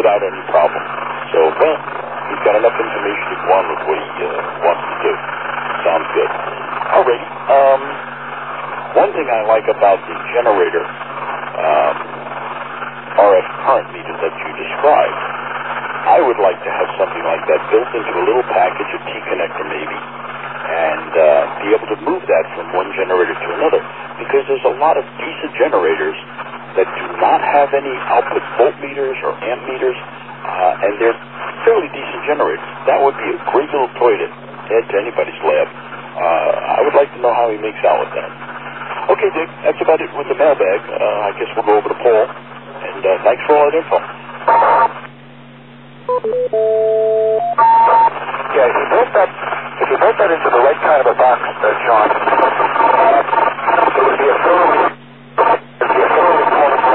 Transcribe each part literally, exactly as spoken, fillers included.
without any problem. So, well, he's got enough information to go on with what he uh, wants to do. Sounds good. Alrighty. Um, one thing I like about the generator um, R F current meter that you described, I would like to have something like that built into a little package, a T-connector maybe, and uh, be able to move that from one generator to another, because there's a lot of decent generators that do not have any output voltmeters or amp meters, uh, and they're fairly decent generators. That would be a great little toy to add to anybody's lab. Uh, I would like to know how he makes out with that. Okay, Dick, that's about it with the mailbag. Uh, I guess we'll go over to Paul, and uh, thanks for all that info. Yeah, if you built that, if you built that into the right kind of a box, uh, John, uh, it would be a thoroughly, it would be a thoroughly portable.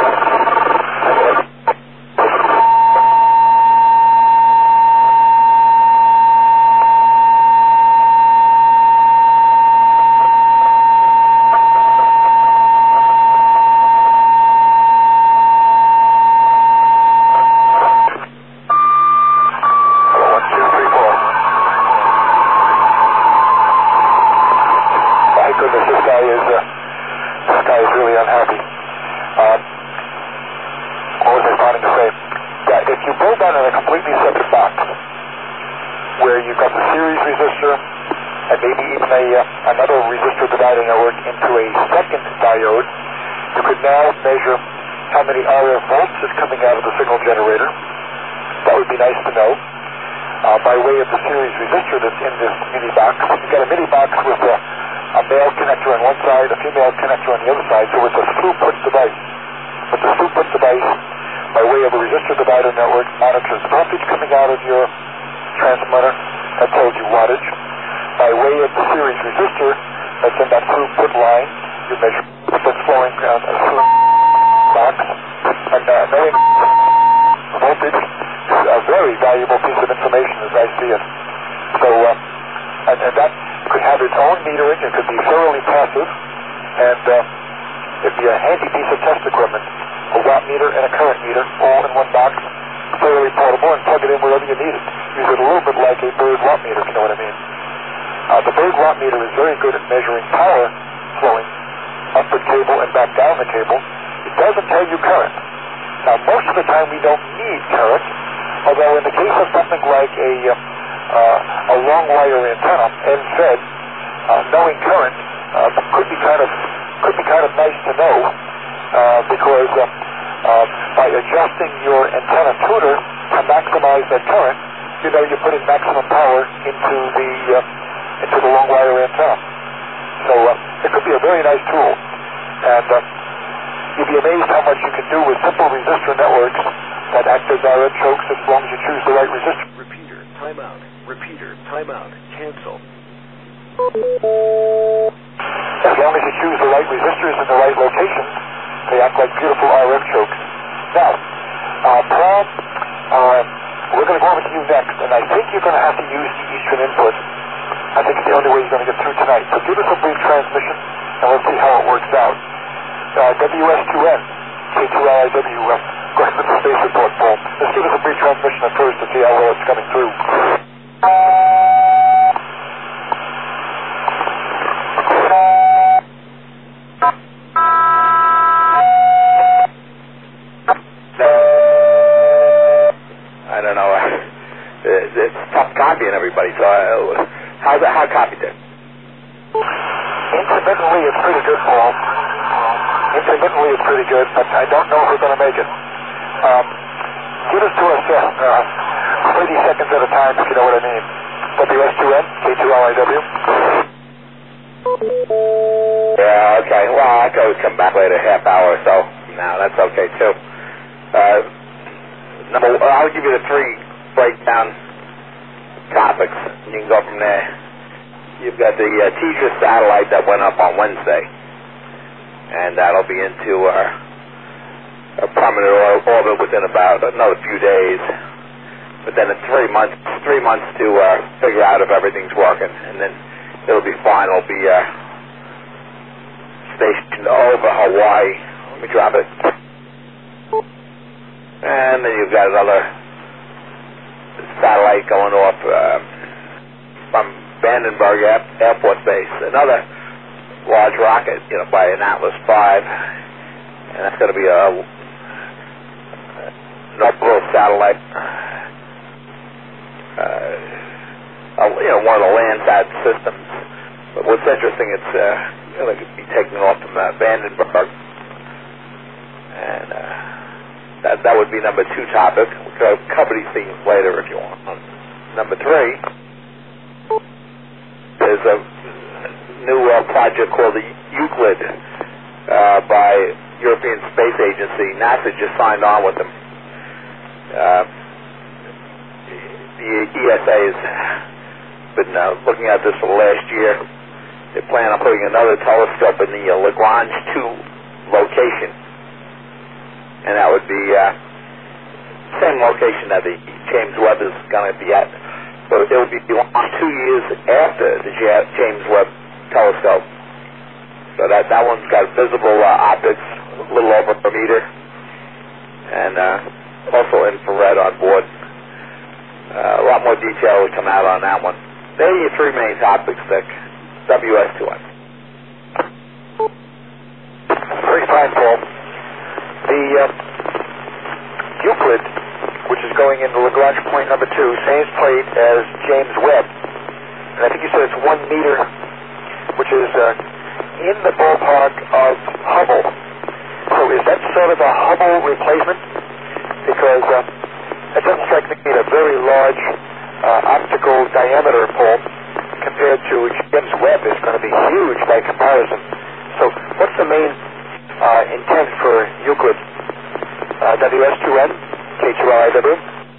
And then you've got another satellite going off uh, from Vandenberg Air, Air Force Base. Another large rocket, you know, by an Atlas five, and that's going to be a another satellite. Uh, you know, one of the Landsat systems. But what's interesting, it's uh, going to be taking off from uh, Vandenberg, and uh, that that would be number two topic. We could cover these things later if you want. Number three, there's a new uh, project called the Euclid uh, by European Space Agency. NASA just signed on with them. Uh, the E S A has been uh, looking at this for the last year. They plan on putting another telescope in the uh, Lagrange two location, and that would be uh, same location that the James Webb is going to be at. But it will be launched two years after the James Webb telescope. So that that one's got visible uh, optics, a little over a meter, and uh, also infrared on board. Uh, a lot more detail will come out on that one. There are your three main topics, Dick. W S two N. Very fine, Paul. The uh, Euclid, which is going into Lagrange point number two, same plate as James Webb. And I think you said it's one meter, which is uh, in the ballpark of Hubble. So is that sort of a Hubble replacement? Because uh, it doesn't strike me as a very large uh, optical diameter, Paul, compared to James Webb is going to be huge by comparison. So what's the main uh, intent for Euclid? Uh, W S two N, K two L I W?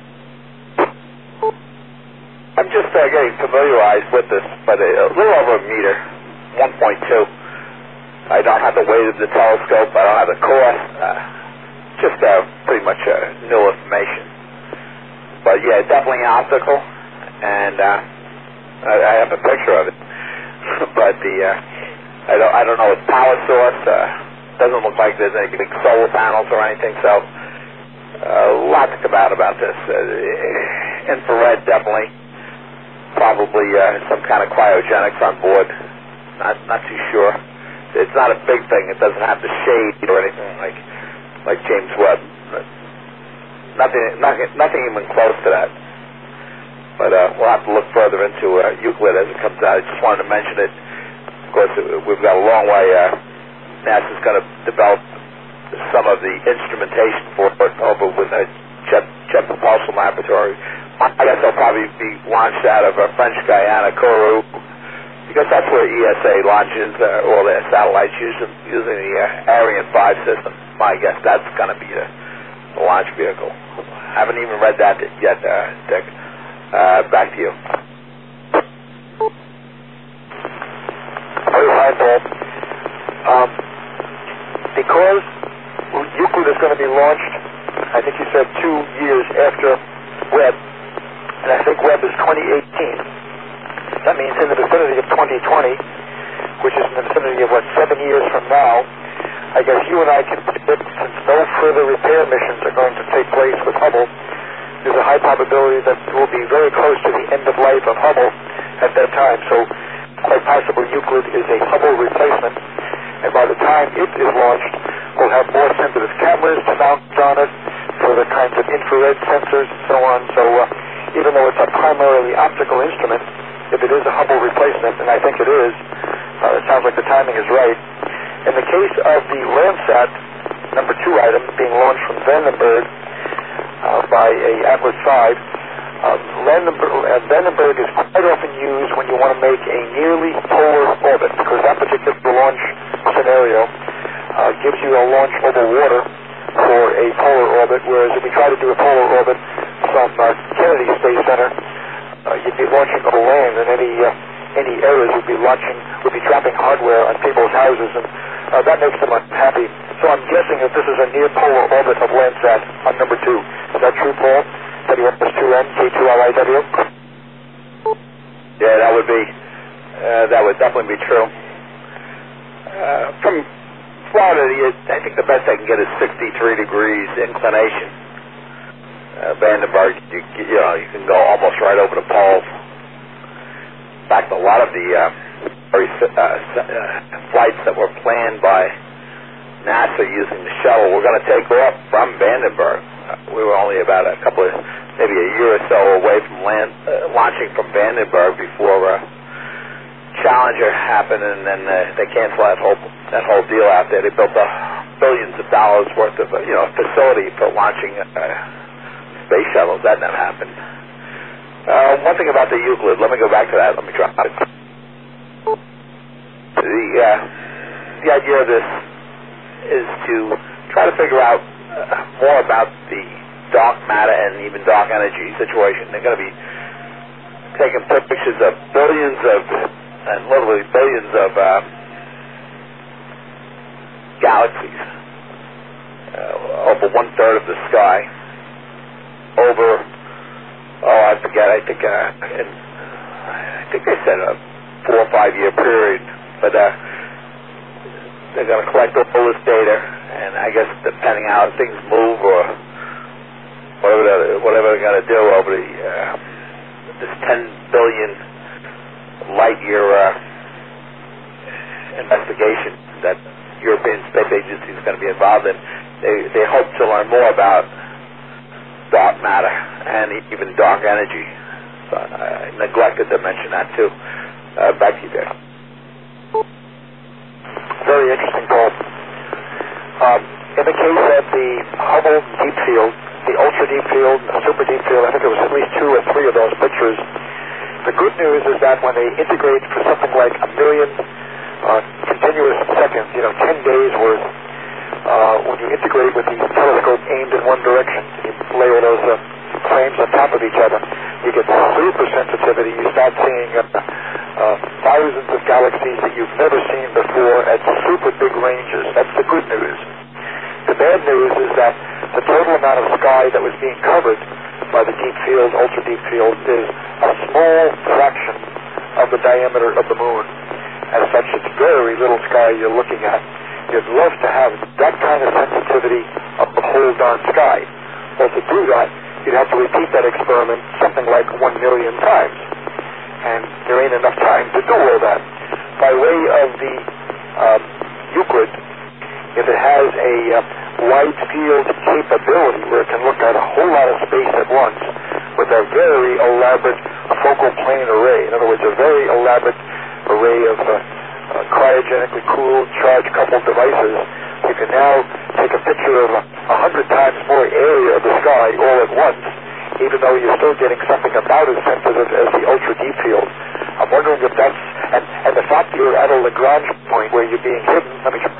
I'm just uh, getting familiarized with this, but a, a little over a meter, one point two. I don't have the weight of the telescope. I don't have the cost. Uh, just uh, pretty much uh, new information. But yeah, definitely optical, and uh, I, I have a picture of it. But the uh, I don't I don't know its power source. Uh, doesn't look like there's any big solar panels or anything. So uh, a lot to come out about this. Uh, infrared definitely. Probably uh, some kind of cryogenics on board. Not not too sure. It's not a big thing. It doesn't have the shade or anything like like James Webb. Nothing nothing nothing even close to that. But uh, we'll have to look further into uh, Euclid as it comes out. I just wanted to mention it. Of course, we've got a long way. Uh, NASA's going to develop some of the instrumentation for it over with a Jet, Jet Propulsion Laboratory. I guess they'll probably be launched out of uh, French Guiana, Kourou, because that's where E S A launches uh, all their satellites using, using the uh, Ariane five system. My guess that's going to be the, the launch vehicle. I haven't even read that yet, uh, Dick. Uh, back to you. Very fine, Paul. Um, because Euclid is going to be launched, I think you said two years after Webb, and I think Webb is twenty eighteen. That means in the vicinity of twenty twenty, which is in the vicinity of, what, seven years from now. I guess you and I can predict, since no further repair missions are going to take place with Hubble, there's a high probability that we'll be very close to the end of life of Hubble at that time. So quite possible Euclid is a Hubble replacement, and by the time it is launched, we'll have more sensitive cameras to mount on it for the kinds of infrared sensors and so on. So uh, even though it's a primarily optical instrument, if it is a Hubble replacement, and I think it is, uh, it sounds like the timing is right. In the case of the Landsat number two item being launched from Vandenberg uh, by a Atlas five, uh, Vandenberg, uh, Vandenberg is quite often used when you want to make a nearly polar orbit, because that particular launch scenario uh, gives you a launch over water for a polar orbit, whereas if we try to do a polar orbit from uh, Kennedy Space Center, uh, you'd be launching over land, and any uh, any errors would be launching, would be dropping hardware on people's houses, and uh, that makes them unhappy. So I'm guessing that this is a near polar orbit of Landsat on number two. Is that true, Paul? W S two N, K two L I W? Yeah, that would be, uh, that would definitely be true. Uh, from Florida, I think the best I can get is sixty-three degrees inclination. uh, Vandenberg, you, you know, you can go almost right over the poles. In fact, a lot of the uh, very, uh, uh, flights that were planned by NASA using the shuttle were going to take off from Vandenberg. Uh, we were only about a couple of, maybe a year or so away from land, uh, launching from Vandenberg before uh, Challenger happened, and then uh, they canceled that whole that whole deal out there. They built a billions of dollars worth of uh, you know facility for launching uh, space shuttles. That never happened. Uh, one thing about the Euclid. Let me go back to that. Let me try it. The uh, the idea of this is to try to figure out uh, more about the dark matter and even dark energy situation. They're going to be taking pictures of billions of and literally billions of uh, galaxies uh, over one third of the sky over oh I forget I think uh, in, I think they said a four or five year period, but uh, they're going to collect all this data, and I guess depending how things move or whatever they're, whatever they're going to do over the uh, this ten billion light year uh, investigation that European Space Agency is going to be involved in, they they hope to learn more about dark matter and even dark energy. So I neglected to mention that too. Uh, back to you, Dave. Very interesting, Paul. Um, in the case of the Hubble Deep Field, the Ultra Deep Field, the Super Deep Field, I think it was at least two or three of those pictures. The good news is that when they integrate for something like a million uh, continuous seconds, you know, ten days worth, uh, when you integrate with the telescope aimed in one direction, you lay all those uh, frames on top of each other, you get super sensitivity. You start seeing uh, uh, thousands of galaxies that you've never seen before at super big ranges. That's the good news. The bad news is that the total amount of sky that was being covered by the deep field, ultra deep field, is a small fraction of the diameter of the moon. As such, it's very little sky you're looking at. You'd love to have that kind of sensitivity of the whole darn sky. Well, to do that, you'd have to repeat that experiment something like one million times. And there ain't enough time to do all that. By way of the um, Euclid, if it has a uh, wide field capability where it can look at a whole lot of space at once with a very elaborate focal plane array, in other words, a very elaborate array of uh, uh, cryogenically cooled, charge-coupled devices, you can now take a picture of a, a hundred times more area of the sky all at once, even though you're still getting something about as sensitive as the ultra-deep field. I'm wondering if that's, and, and the fact that you're at a Lagrange point where you're being hidden, let me try.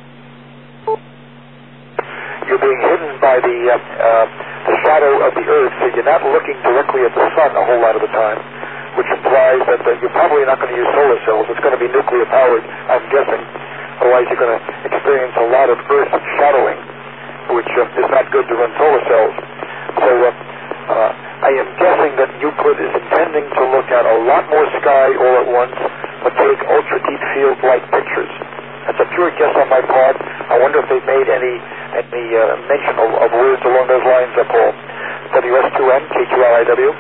You're being hidden by the, uh, uh, the shadow of the Earth, so you're not looking directly at the sun a whole lot of the time, which implies that uh, you're probably not going to use solar cells. It's going to be nuclear powered, I'm guessing. Otherwise, you're going to experience a lot of Earth shadowing, which uh, is not good to run solar cells. So uh, uh, I am guessing that Euclid is intending to look at a lot more sky all at once, but take ultra deep field light pictures. That's a pure guess on my part. I wonder if they've made any any uh, mention of, of words along those lines, uh, Paul. W S two N, K Q L I W.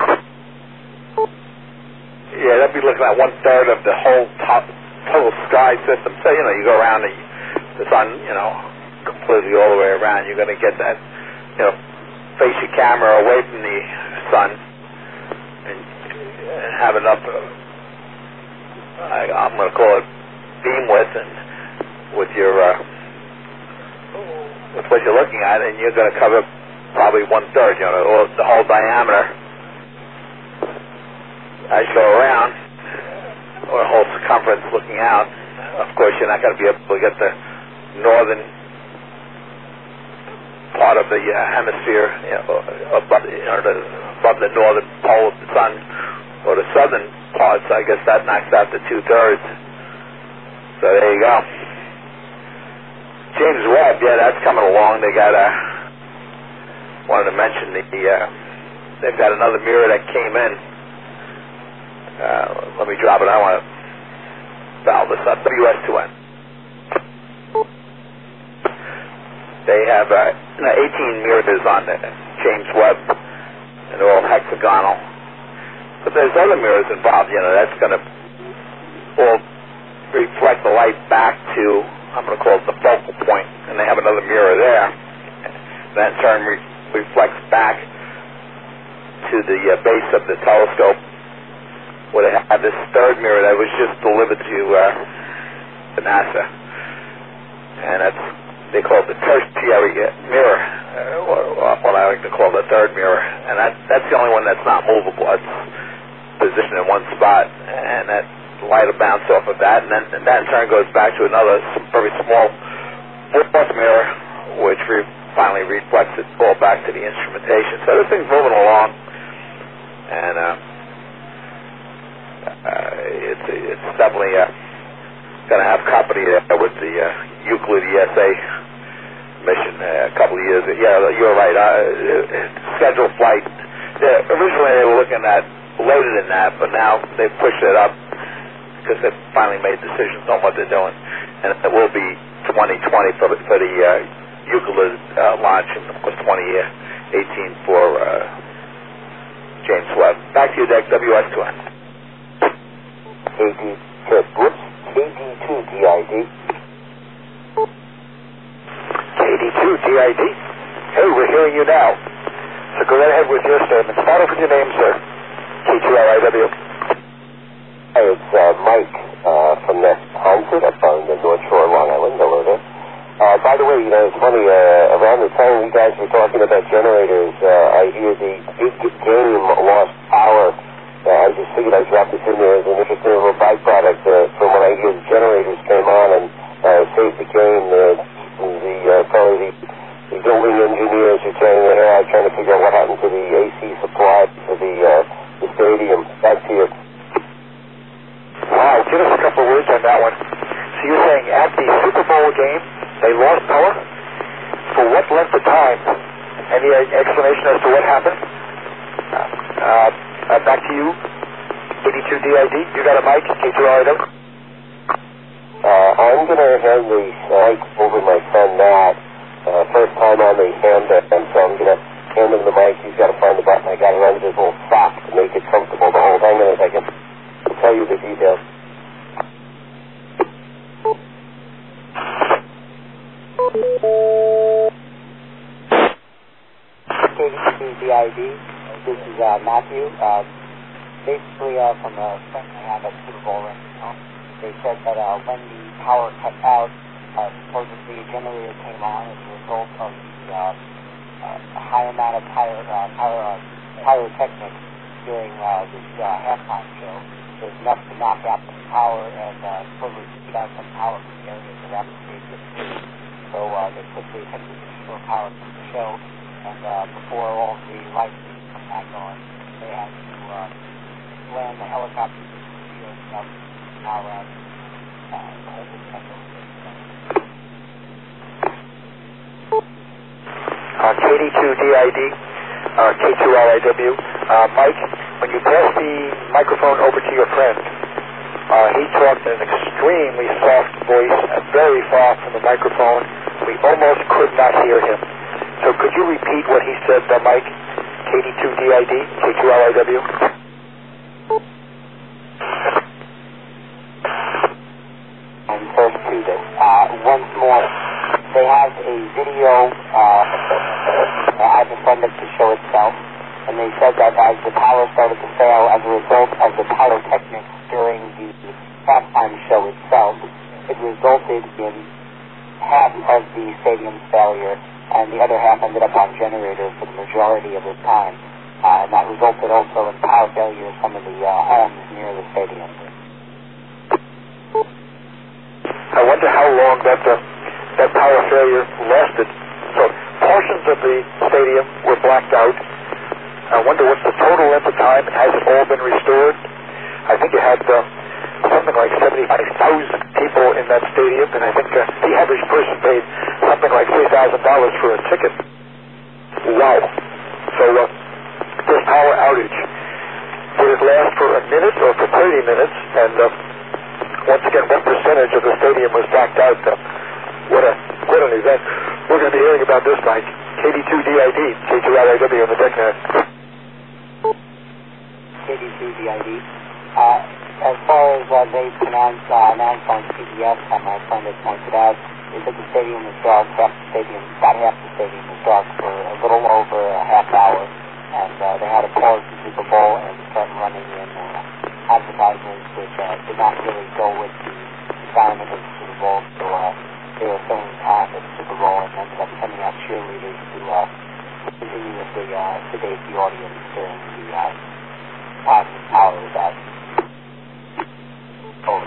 Yeah, that'd be looking at one third of the whole top, total sky system. So, you know, you go around the, the sun, you know, completely all the way around. You're going to get that, you know, face your camera away from the sun and, and have enough, uh, I, I'm going to call it beam width, and with your, uh, with what you're looking at, and you're going to cover probably one third, you know, or the whole diameter as you go around, or the whole circumference looking out. Of course, you're not going to be able to get the northern part of the uh, hemisphere, you know, above, you know, the, above the northern pole of the sun, or the southern parts. I guess that knocks out the two thirds. So there you go. James Webb, yeah, that's coming along. They got a, wanted to mention the, uh, they've got another mirror that came in. Uh, let me drop it. I want to valve this up. W S two N. They have uh, eighteen mirrors on the James Webb there's other mirrors involved. You know, that's going to all reflect the light back to, I'm going to call it the focal point, and they have another mirror there. And that in turn re- reflects back to the uh, base of the telescope, where they have this third mirror that was just delivered to uh, to NASA, and that's, they call it the tertiary mirror, uh, or, or what I like to call the third mirror, and that that's the only one that's not movable. It's positioned in one spot, and that light will bounce off of that, and then and that in turn goes back to another very small fourth mirror, which re- finally reflects it all back to the instrumentation. So this thing's moving along, and uh, uh, it's it's definitely uh, going to have company there with the uh, Euclid E S A mission uh, a couple of years. Yeah, you're right. Uh, scheduled flight. Yeah, originally they were looking at later than that, but now they've pushed it up because they've finally made decisions on what they're doing, and it will be twenty twenty for the, for the uh, Euclid uh, launch, and of course twenty eighteen for uh, James Webb. Back to you, Deck. W S two N. K D, whoops, K D two D I D. K D two D I D. Hey, we're hearing you now. So go right ahead with your statement. Start off with your name, sir. K two L I W. Hey, it's uh, Mike uh, from the Hansford up on the North Shore, Long Island. Hello there. Uh, by the way, you know, it's funny, uh, around the time you guys were talking about generators, uh, I hear the big game lost power. Uh, I just figured I'd drop this in there as an interesting little byproduct uh, from when I hear the generators came on and uh, saved the game. Uh, the, uh, probably the, the building engineers are tearing their hair out trying to figure out what happened to the A C supply for the, uh, the stadium. Back to you. Wow, give us a couple of words on that one. So you're saying at the Super Bowl game, they lost power? For what length of time? Any explanation as to what happened? Uh, uh, back to you, eighty-two D I D. You got a mic? K two L I W. Uh, I'm going to hand the mic over my son Matt. Uh, first time on the handband, so I'm going to hand him the mic. He's got to find the button. I got it under his little sock to make it comfortable to hold. Hang on a second. I'll tell you the details. K D two D I D. This is uh, Matthew. Uh, basically, uh, from a friend I have at Super Bowl ring, you know, they said that uh, when the power cut out, uh, supposedly a generator came on as a result of the uh, uh, high amount of pyro, uh, pyro, uh, pyrotechnics during uh, this uh, halftime show. There's enough to knock out the power and uh, supposedly keep out some power from the areas around the stadium. So uh, they quickly attempted to restore power from the show, and uh, before all the lights come back on, they had to uh, land the helicopter to the field up power out uh, the whole potential. Uh, K D two D I D, uh, K two L I W. Uh, Mike, when you pass the microphone over to your friend, uh, he talked in an extremely soft voice, uh, very far from the microphone. We almost could not hear him. So could you repeat what he said, uh, Mike? K D two D I D, K two L I W. And first to this, uh, once more, they have a video uh, uh, as a friend to show itself, and they said that as the power started to fail as a result of the pyrotechnics during the halftime show itself, it resulted in half of the stadium's failure, and the other half ended up on generators for the majority of the time. Uh, and that resulted also in power failure of some of the uh, homes near the stadium. I wonder how long that uh, that power failure lasted. So portions of the stadium were blacked out. I wonder what's the total length of time, and has it all been restored? I think you had uh, something like seventy-five thousand people in that stadium, and I think uh, the average person paid something like three thousand dollars for a ticket. Wow. So uh, this power outage, did it last for a minute or for thirty minutes? And uh, once again, what percentage of the stadium was blacked out? Uh, what, a, what an event. We're going to be hearing about this, Mike. K D two D I D, K two L I W on the deck net. K D two D D. Uh, as far as uh, they announced, uh, announced on C B S, uh, my friend had pointed out, is that the stadium was dark, half the stadium, about half the stadium was dark for a little over a half hour, and uh, they had to pause the Super Bowl and start running in uh, advertisements which uh, did not really go with the environment of the Super Bowl, so uh, they were filling time at the Super Bowl and ended up sending out cheerleaders to uh, continuously uh, sedate the audience during the uh, time the power was out. Over.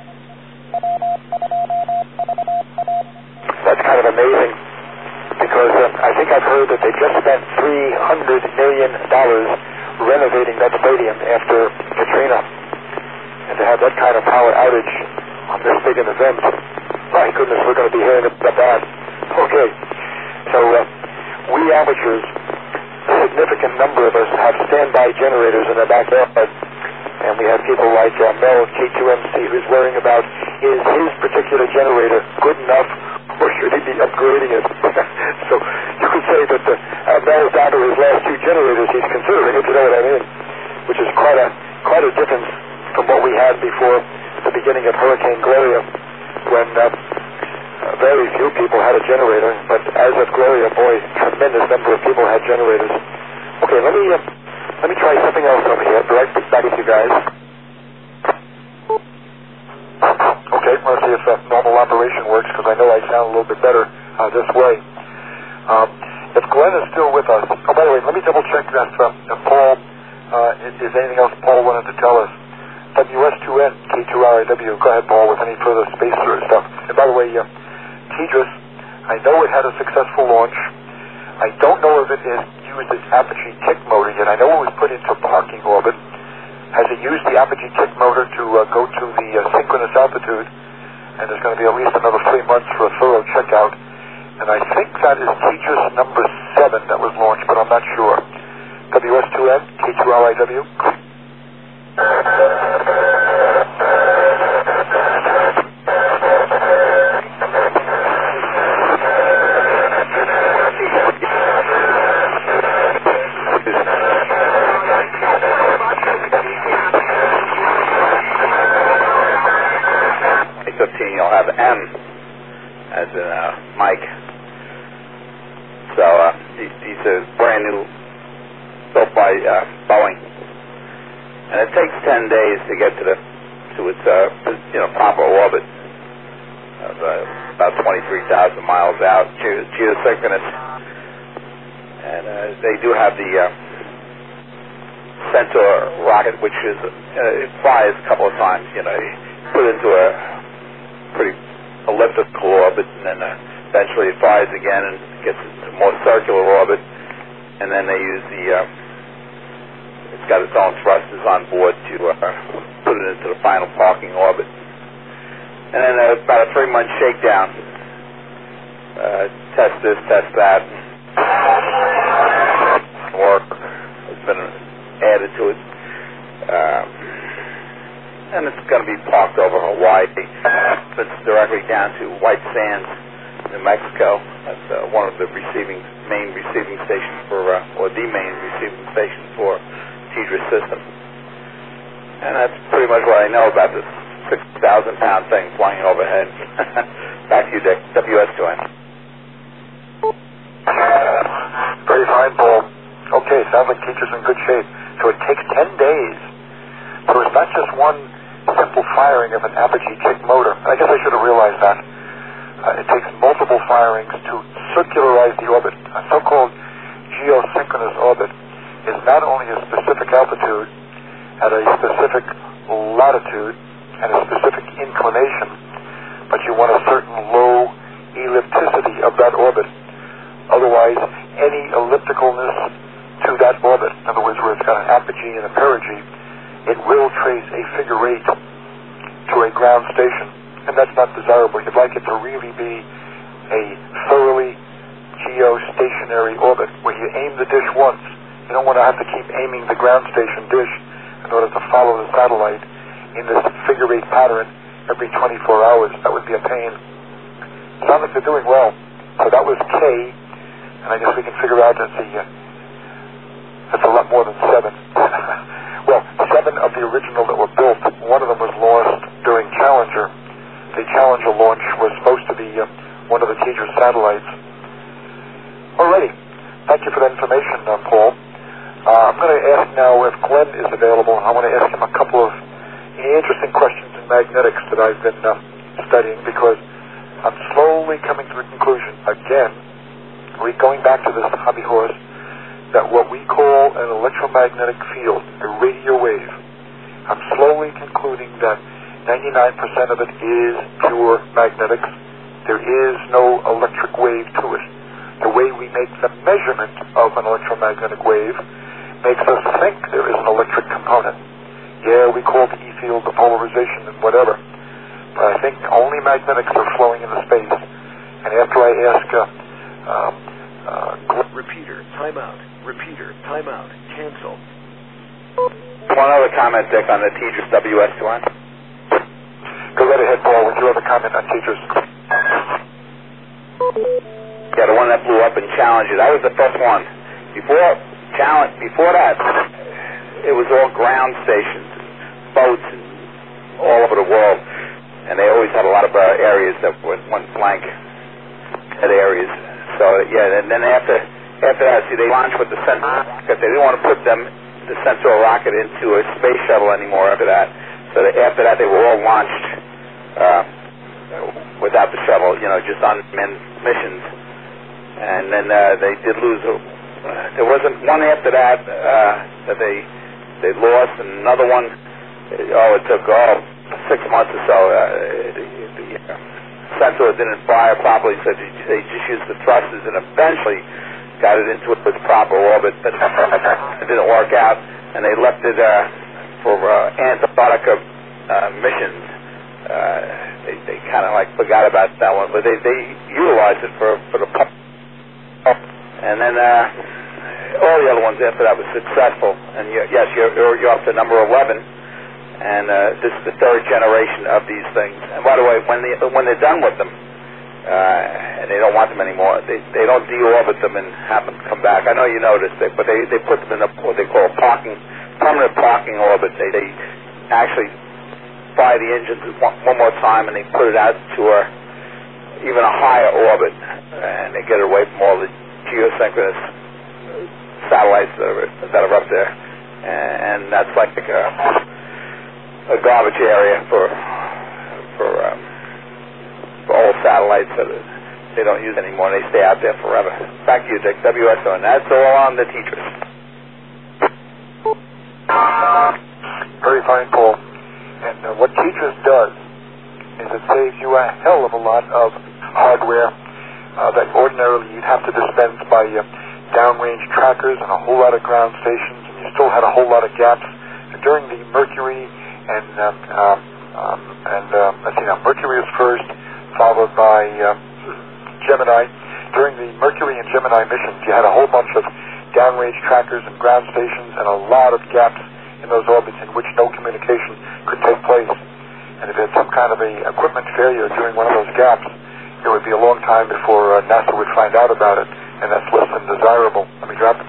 That's kind of amazing, because um, I think I've heard that they just spent three hundred million dollars renovating that stadium after Katrina, and to have that kind of power outage on this big an event, my goodness, we're going to be hearing about that. Okay, so uh, we amateurs, a significant number of us have standby generators in the backyard, and we have people like uh, Mel, K two M C, who's worrying about, is his particular generator good enough, or should he be upgrading it? So you could say that the, uh, Mel's down to his last two generators he's considering, if you know what I mean, which is quite a quite a difference from what we had before the beginning of Hurricane Gloria, when uh, very few people had a generator, but as of Gloria, boy, tremendous number of people had generators. Okay, let me uh, let me try something else over here. Be right back with you guys. Okay, let's see if uh, normal operation works, because I know I sound a little bit better uh, this way. Um, if Glenn is still with us, oh, by the way, let me double check that uh, if Paul, uh, is, is anything else Paul wanted to tell us? W S two N, K two R I W, go ahead, Paul, with any further spacer stuff. And by the way, uh, TDRS, I know it had a successful launch. I don't know if it has used its Apogee kick motor yet. I know it was put into parking orbit. Has it used the Apogee kick motor to uh, go to the uh, synchronous altitude? And there's going to be at least another three months for a thorough checkout. And I think that is TDRS number seven that was launched, but I'm not sure. W S two N, K two R I W. fifteen, you'll have M as in uh, Mike. So uh, these, these are brand new, built by uh, Boeing, and it takes ten days to get to the to its uh, you know proper orbit of uh, about twenty-three thousand miles out, ge- geosynchronous, and uh, they do have the uh, Centaur rocket, which is uh, it flies a couple of times. You know, you put it into a pretty elliptical orbit, and then uh, eventually it flies again and gets into more circular orbit, and then they use the uh, it's got its own thrusters on board to uh, put it into the final parking orbit, and then uh, about a three month shakedown, uh, test this, test that, work has been added to it. Um, And it's going to be parked over Hawaii. It's directly down to White Sands, New Mexico. That's uh, one of the receiving main receiving stations for, uh, or the main receiving station for TDRS system. And that's pretty much what I know about this six thousand pound thing flying overhead. Back to you, Dick. W S two N. Very fine, Paul. Okay, sounds like teachers in good shape. So it takes ten days. So it's not just one simple firing of an Apogee kick motor. I guess I should have realized that. Uh, it takes multiple firings to circularize the orbit. A so-called geosynchronous orbit is not only a specific altitude at a specific latitude and a specific inclination, but you want a certain low ellipticity of that orbit. Otherwise, any ellipticalness to that orbit, in other words, where it's got an apogee and a perigee, it will trace a figure eight to a ground station, and that's not desirable. You'd like it to really be a thoroughly geostationary orbit where you aim the dish once. You don't want to have to keep aiming the ground station dish in order to follow the satellite in this figure eight pattern every twenty-four hours. That would be a pain. Sounds like they're doing well. So that was K, and I guess we can figure out that the uh, that's a lot more than seven. Well, seven of the the original that were built. One of them was lost during Challenger. The Challenger launch was supposed to be uh, one of the Tejas satellites. Alrighty. Thank you for that information, uh, Paul. Uh, I'm going to ask now if Glenn is available. I want to ask him a couple of interesting questions in magnetics that I've been uh, studying, because I'm slowly coming to the conclusion, again, we're going back to this hobby horse, that what we call an electromagnetic field, a radio wave, I'm slowly concluding that ninety-nine percent of it is pure magnetics. There is no electric wave to it. The way we make the measurement of an electromagnetic wave makes us think there is an electric component. Yeah, we call the E field, the polarization, and whatever. But I think only magnetics are flowing into space. And after I ask, uh, um, uh, repeater, timeout, repeater, timeout, cancel. One other comment, Dick, on the Tejas W S two N. Go right ahead, Paul, with your other comment on Tejas. Yeah, the one that blew up in Challenger. That was the first one. Before Challenge, before that, it was all ground stations, boats, and all over the world, and they always had a lot of uh, areas that went, went blank at areas. So yeah, and then after after that, see, they launched with the Sentinel rocket. They didn't want to put them the Sentinel rocket into a space shuttle anymore. After that, so that after that, they were all launched uh, without the shuttle, you know, just on missions. And then uh, they did lose. A, uh, there wasn't one after that uh, that they they lost, and another one. Oh, it took oh six months or so. Uh, the the uh, sensor didn't fire properly, so they just used the thrusters, and eventually got it into its proper orbit, but it didn't work out, and they left it uh, for uh, Antarctica uh, missions. Uh, they they kind of like forgot about that one, but they they utilized it for for the pump. And then uh, all the other ones after that were successful. And you're, yes, you're, you're up to number eleven, and uh, this is the third generation of these things. And by the way, when they when they're done with them, uh, and they don't want them anymore, they they don't deorbit them and have them come back. I know you noticed it, but they they put them in a, what they call a parking permanent parking orbit. They they actually fire the engines one, one more time, and they put it out to a even a higher orbit, and they get it away from all the geosynchronous satellites that are, that are up there, and that's like a, a garbage area for for, um, for old satellites that they don't use anymore. They stay out there forever. Back to you, Dick. W S O, and that's all on the Tejas. Very fine, Paul. And uh, what Tejas does is it saves you a hell of a lot of hardware uh, that ordinarily you'd have to dispense by uh, downrange trackers and a whole lot of ground stations, and you still had a whole lot of gaps. And during the Mercury and um, um, um, and uh, let's see now, Mercury is first, followed by uh, Gemini. During the Mercury and Gemini missions, you had a whole bunch of downrange trackers and ground stations, and a lot of gaps in those orbits in which no communication could take place. And if you had some kind of a equipment failure during one of those gaps, it would be a long time before uh, NASA would find out about it, and that's less than desirable. Let me drop it.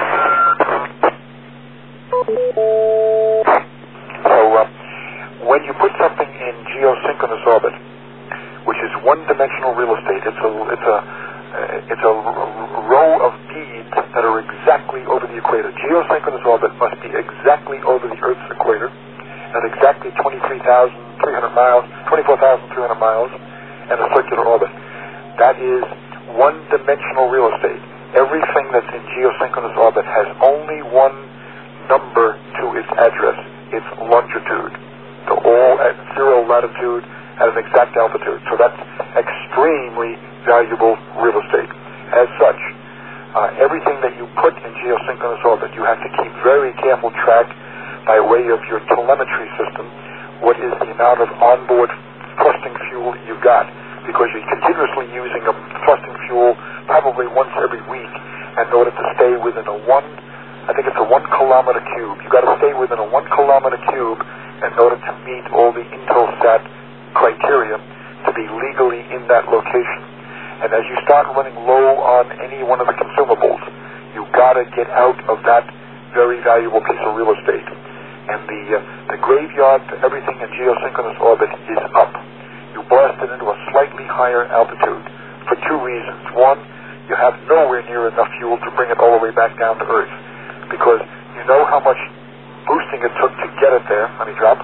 So uh, when you put something in geosynchronous orbit, which is one-dimensional real estate, it's a it's a uh, it's a row of beads that are exactly over the equator. Geosynchronous orbit must be exactly over the Earth's equator, at exactly twenty-three thousand three hundred miles, twenty-four thousand three hundred miles, and a circular orbit. That is one-dimensional real estate. Everything that's in geosynchronous orbit has only one number to its address, its longitude. So all at zero latitude at an exact altitude. So that's extremely valuable real estate. As such, uh, everything that you put in geosynchronous orbit, you have to keep very careful track by way of your telemetry system, what is the amount of onboard thrusting fuel you've got, because you're continuously using a thrusting fuel probably once every week in order to stay within a one, I think it's a one kilometer cube. You've got to stay within a one kilometer cube in order to meet all the Intelsat criteria to be legally in that location. And as you start running low on any one of the consumables, you've got to get out of that very valuable piece of real estate. and the uh, the graveyard for everything in geosynchronous orbit is up. You blast it into a slightly higher altitude for two reasons. One, you have nowhere near enough fuel to bring it all the way back down to Earth, because you know how much boosting it took to get it there. Let me drop.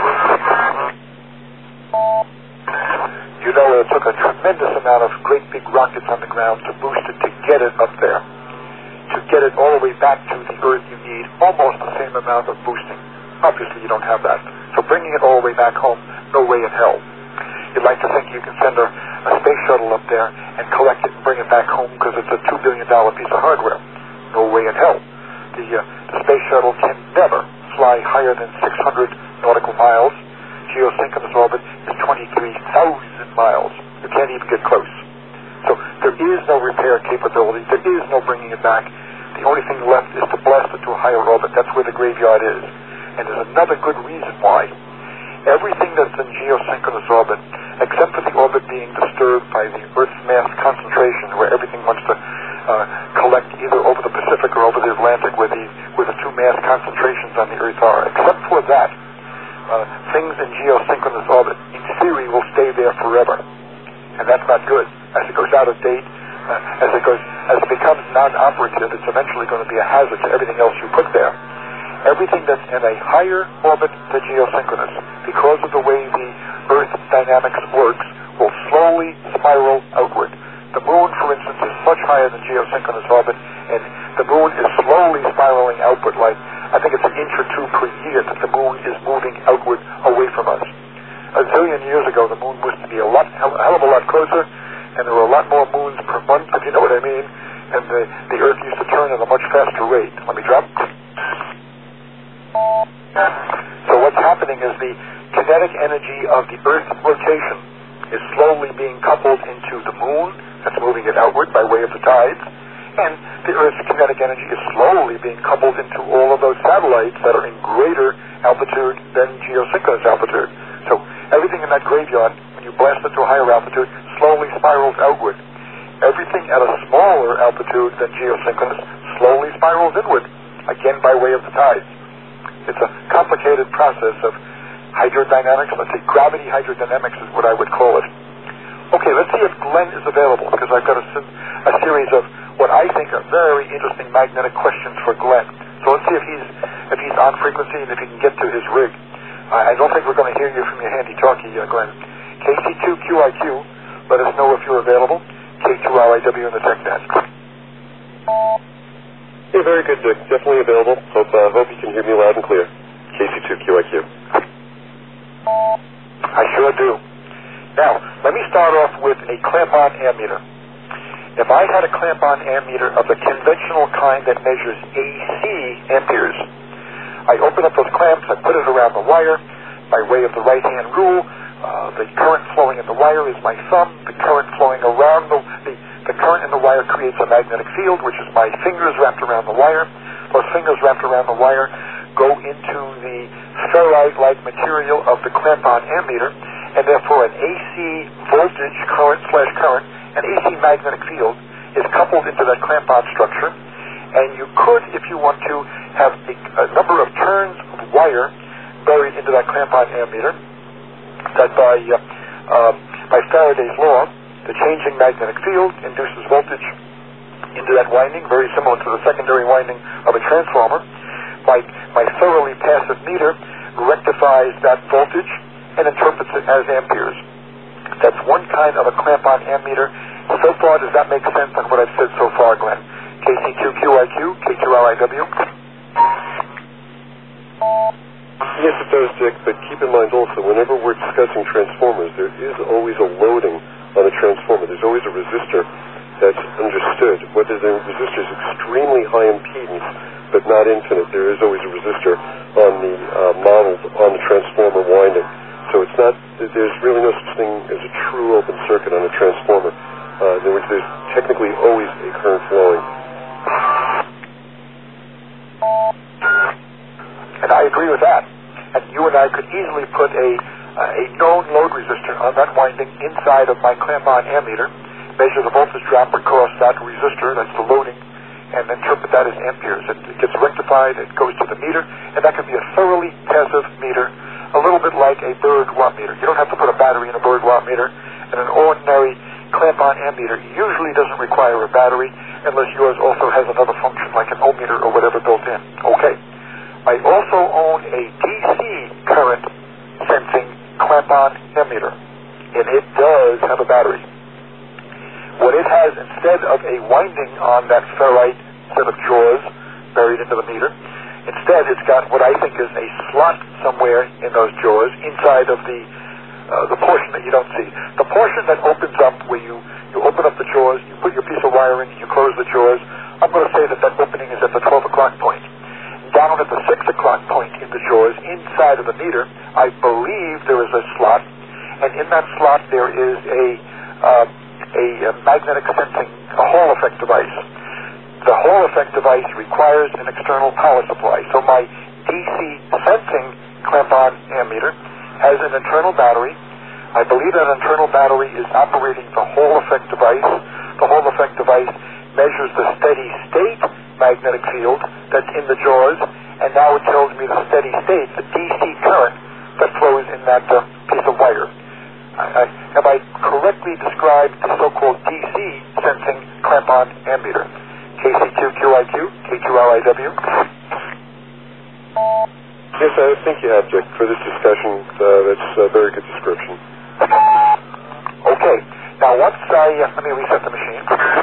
You know it took a tremendous amount of great big rockets on the ground to boost it to get it up there. To get it all the way back to the Earth, you need almost the same amount of boosting. Obviously, you don't have that. So bringing it all the way back home, no way in hell. You'd like to think you can send a, a space shuttle up there and collect it and bring it back home because it's a two billion dollars piece of hardware. No way in hell. The, uh, the space shuttle can never fly higher than six hundred nautical miles. Geosynchronous orbit is twenty-three thousand miles. You can't even get close. So there is no repair capability. There is no bringing it back. The only thing left is to blast it to a higher orbit. That's where the graveyard is. And there's another good reason why. Everything that's in geosynchronous orbit, except for the orbit being disturbed by the Earth's mass concentration, where everything wants to uh, collect either over the Pacific or over the Atlantic, where the, where the two mass concentrations on the Earth are, except for that, uh, things in geosynchronous orbit, in theory, will stay there forever. And that's not good. As it goes out of date, uh, as it goes, as it becomes non-operative, it's eventually going to be a hazard to everything else you put there. Everything that's in a higher orbit than geosynchronous, because of the way the Earth dynamics works, will slowly spiral outward. The moon, for instance, is much higher than geosynchronous orbit, and the moon is slowly spiraling outward, like I think it's an inch or two per year that the moon is moving outward away from us. A zillion years ago, the moon used to be a lot, a hell of a lot closer, and there were a lot more moons per month, if you know what I mean, and the, the Earth used to turn at a much faster rate. Let me drop. So what's happening is the kinetic energy of the Earth's rotation is slowly being coupled into the moon, that's moving it outward by way of the tides, and the Earth's kinetic energy is slowly being coupled into all of those satellites that are in greater altitude than geosynchronous altitude. So everything in that graveyard, when you blast it to a higher altitude, slowly spirals outward. Everything at a smaller altitude than geosynchronous slowly spirals inward, again by way of the tides. It's a complicated process of hydrodynamics. Let's say gravity hydrodynamics is what I would call it. Okay, let's see if Glenn is available, because I've got a, a series of what I think are very interesting magnetic questions for Glenn. So let's see if he's if he's on frequency and if he can get to his rig. I, I don't think we're going to hear you from your handy-talkie, uh, Glenn. K C two Q I Q, let us know if you're available. K two R I W in the TechNet. Hey, very good, Dick. Definitely available. Hope uh, hope you can hear me loud and clear. K C two Q I Q. I sure do. Now, let me start off with a clamp-on ammeter. If I had a clamp-on ammeter of the conventional kind that measures A C amperes, I open up those clamps, I put it around the wire by way of the right-hand rule. Uh, the current flowing in the wire is my thumb. The current flowing around the, the The current in the wire creates a magnetic field, which is my fingers wrapped around the wire. Those fingers wrapped around the wire go into the ferrite-like material of the clamp-on ammeter, and therefore an A C voltage, current slash current, an A C magnetic field is coupled into that clamp-on structure, and you could, if you want to, have a, a number of turns of wire buried into that clamp-on ammeter that by, uh, uh, by Faraday's law, the changing magnetic field induces voltage into that winding, very similar to the secondary winding of a transformer. My, my thoroughly passive meter rectifies that voltage and interprets it as amperes. That's one kind of a clamp-on ammeter. So far, does that make sense on what I've said so far, Glenn? K C two Q I Q, K two R I W? Yes, it does, Dick, but keep in mind also, whenever we're discussing transformers, there is always a loading on a transformer. There's always a resistor that's understood. Whether the resistor is extremely high impedance, but not infinite, there is always a resistor on the uh, model on the transformer winding. So it's not, there's really no such thing as a true open circuit on a transformer. Uh, there was, there's technically always a current flowing. And I agree with that. And you and I could easily put a uh, a known load resistor on that winding inside of my clamp-on ammeter, measure the voltage drop across that resistor, that's the loading, and interpret that as amperes. It, it gets rectified, it goes to the meter, and that can be a thoroughly passive meter, a little bit like a Berg watt meter. You don't have to put a battery in a Berg watt meter, and an ordinary clamp-on ammeter usually doesn't require a battery unless yours also has another function like an ohmmeter or whatever built in. Okay. I also own a D C current sensing clamp-on ammeter, and it does have a battery. What it has, instead of a winding on that ferrite set of jaws buried into the meter, instead it's got what I think is a slot somewhere in those jaws inside of the uh, the portion that you don't see. The portion that opens up where you, you open up the jaws, you put your piece of wire in, you close the jaws. I'm going to say that that opening is at the twelve o'clock point. Down at the six o'clock point in the jaws, inside of the meter, I believe there is a slot, and in that slot there is a uh, a, a magnetic sensing, a Hall effect device. The Hall effect device requires an external power supply, so my D C sensing clamp-on ammeter has an internal battery. I believe that internal battery is operating the Hall effect device. The Hall effect device measures the steady state magnetic field that's in the jaws, and now it tells me the steady state, the D C current that flows in that uh, piece of wire. I, I, have I correctly described the so-called D C sensing clamp-on ammeter? K C two Q I Q, K two L I W. Yes, I think you have, Dick. For this discussion, uh, that's a very good description. Okay. Now, once I... Uh, let me reset the machine.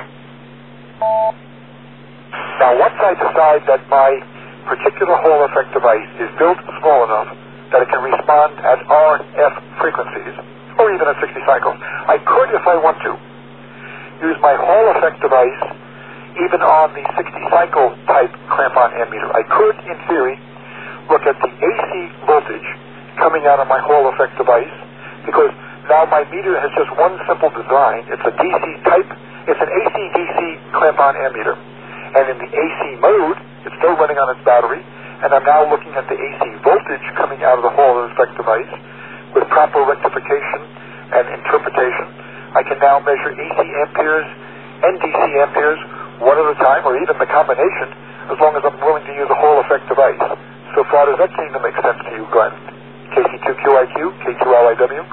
Now, once I decide that my particular Hall effect device is built small enough that it can respond at R F frequencies, or even at sixty cycles, I could, if I want to, use my Hall effect device even on the sixty cycle type clamp-on ammeter. I could, in theory, look at the A C voltage coming out of my Hall effect device, because now my meter has just one simple design. It's a D C type, it's an A C D C clamp-on ammeter. And in the A C mode, it's still running on its battery, and I'm now looking at the A C voltage coming out of the Hall effect device with proper rectification and interpretation. I can now measure A C amperes and D C amperes one at a time, or even the combination, as long as I'm willing to use a Hall effect device. So far, does that seem to make sense to you, Glenn? K C two Q I Q, K two L I W?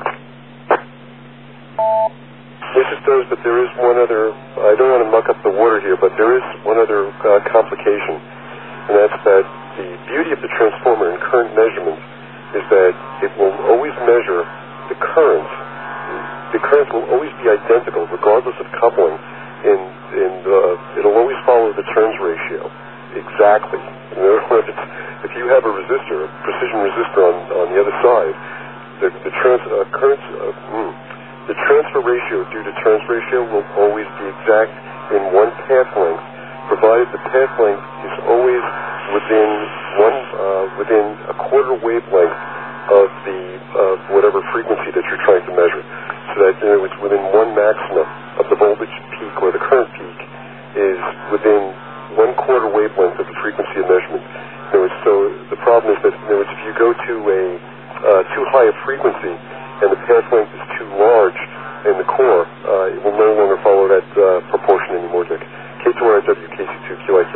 Yes, it does, but there is one other, I don't want to muck up the water here, but there is one other uh, complication, and that's that the beauty of the transformer in current measurements is that it will always measure the current. The current will always be identical, regardless of coupling, and, and uh, it'll always follow the turns ratio exactly. In other words, if you have a resistor, a precision resistor on, on the other side, the, the trans, uh, current, uh, hmm, the transfer ratio due to turns ratio will always be exact in one path length, provided the path length is always within one uh, within a quarter wavelength of the uh, whatever frequency that you're trying to measure, so that you know, it's within one maximum of the voltage peak or the current peak is within one quarter wavelength of the frequency of measurement. You know, so the problem is that you know, if you go to a uh, too high a frequency and the path length is too large in the core, uh, it will no longer follow that uh, proportion anymore, Dick. K two R W, K C two Q I Q.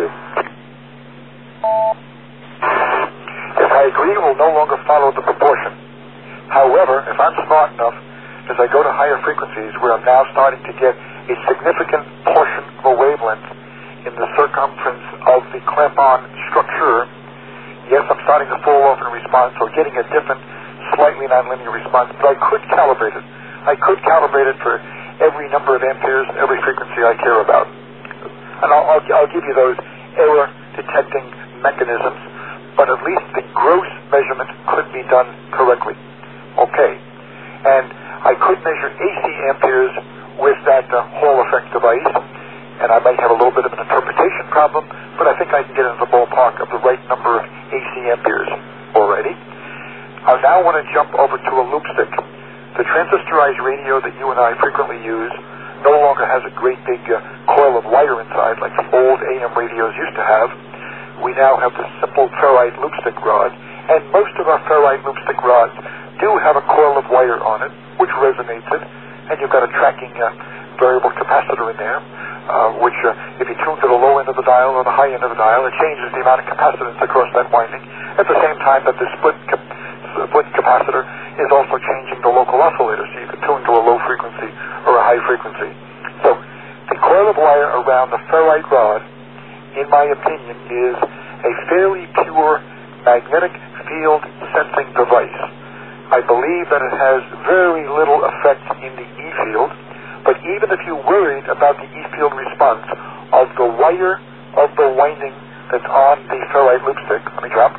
Yes, I agree, it will no longer follow the proportion. However, if I'm smart enough, as I go to higher frequencies where I'm now starting to get a significant portion of a wavelength in the circumference of the clamp-on structure, yes, I'm starting to fall off in response or getting a different, slightly nonlinear response, but I could calibrate it. I could calibrate it for every number of amperes, every frequency I care about. And I'll, I'll, I'll give you those error detecting mechanisms, but at least the gross measurement could be done correctly. Okay. And I could measure A C amperes with that uh, Hall effect device, and I might have a little bit of an interpretation problem, but I think I can get into the ballpark of the right number of A C amperes already. I now want to jump over to a loop stick. The transistorized radio that you and I frequently use no longer has a great big uh, coil of wire inside like the old A M radios used to have. We now have the simple ferrite loop stick rod, and most of our ferrite loop stick rods do have a coil of wire on it, which resonates it, and you've got a tracking uh, variable capacitor in there. uh, which uh, if you tune to the low end of the dial or the high end of the dial, it changes the amount of capacitance across that winding, at the same time that the split, cap- split capacitor is also changing the local oscillator, so you can tune to a low frequency or a high frequency. So the coil of wire around the ferrite rod, in my opinion, is a fairly pure magnetic field sensing device. I believe that it has very little effect in the E field, but even if you're worried about the E field response of the wire of the winding that's on the ferrite loop stick, let me drop,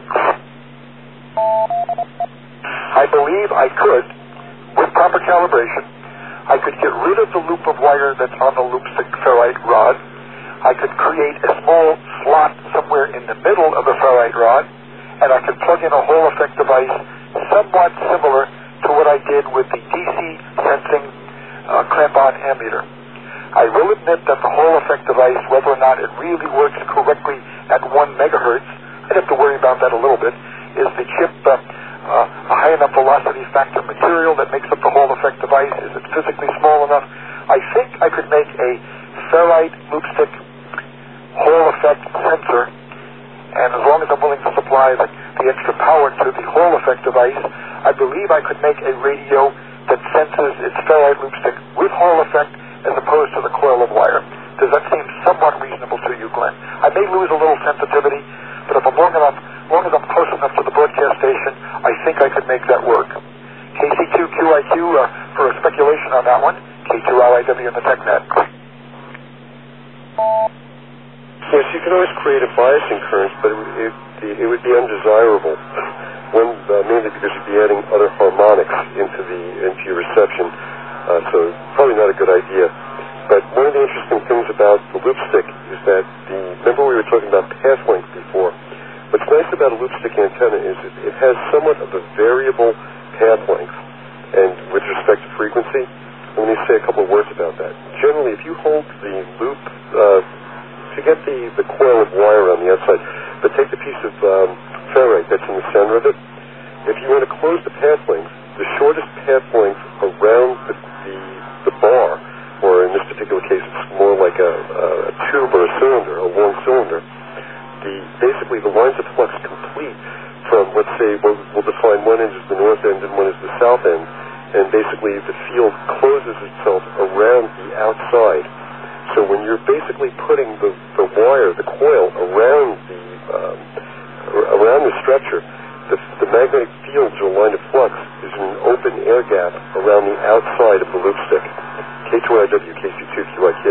I believe I could, with proper calibration, I could get rid of the loop of wire that's on the loop stick ferrite rod. I could create a small slot somewhere in the middle of the ferrite rod, and I could plug in a Hall effect device somewhat similar to what I did with the D C sensing uh, clamp-on ammeter. I will admit that the Hall effect device, whether or not it really works correctly at one megahertz, I'd have to worry about that a little bit, is the chip uh, uh, a high enough velocity factor material that makes up the Hall effect device? Is it physically small enough? I think I could make a ferrite loop stick Hall effect sensor, and as long as I'm willing to supply the, the extra power to the Hall effect device, I believe I could make a radio that senses its ferrite loop stick with Hall effect as opposed to the coil of wire. Does that seem somewhat reasonable to you, Glenn? I may lose a little sensitivity, but if I'm long enough, long as I'm close enough to the broadcast station, I think I could make that work. K C two Q I Q uh, for a speculation on that one. K two R I W in the TechNet. Yes, you can always create a biasing current, but it, it, it would be undesirable. One, uh, mainly because you'd be adding other harmonics into the into your reception, uh, so probably not a good idea. But one of the interesting things about the loop stick is that the, remember we were talking about path length before. What's nice about a loop stick antenna is it, it has somewhat of a variable path length, and with respect to frequency, let me say a couple of words about that. Generally, if you hold the loop, uh, to get the, the coil of wire on the outside, but take the piece of um, ferrite that's in the center of it, if you want to close the path length, the shortest path length around the, the, the bar, or in this particular case it's more like a, a tube or a cylinder, a long cylinder, the, basically the lines of flux complete from, let's say, we'll, we'll define one end as the north end and one as the south end, and basically the field closes itself around the outside. So when you're basically putting the, the wire, the coil, around the um, around the structure, the, the magnetic field or line of flux is in an open air gap around the outside of the loop stick. K two R I W, K C two Q I Q.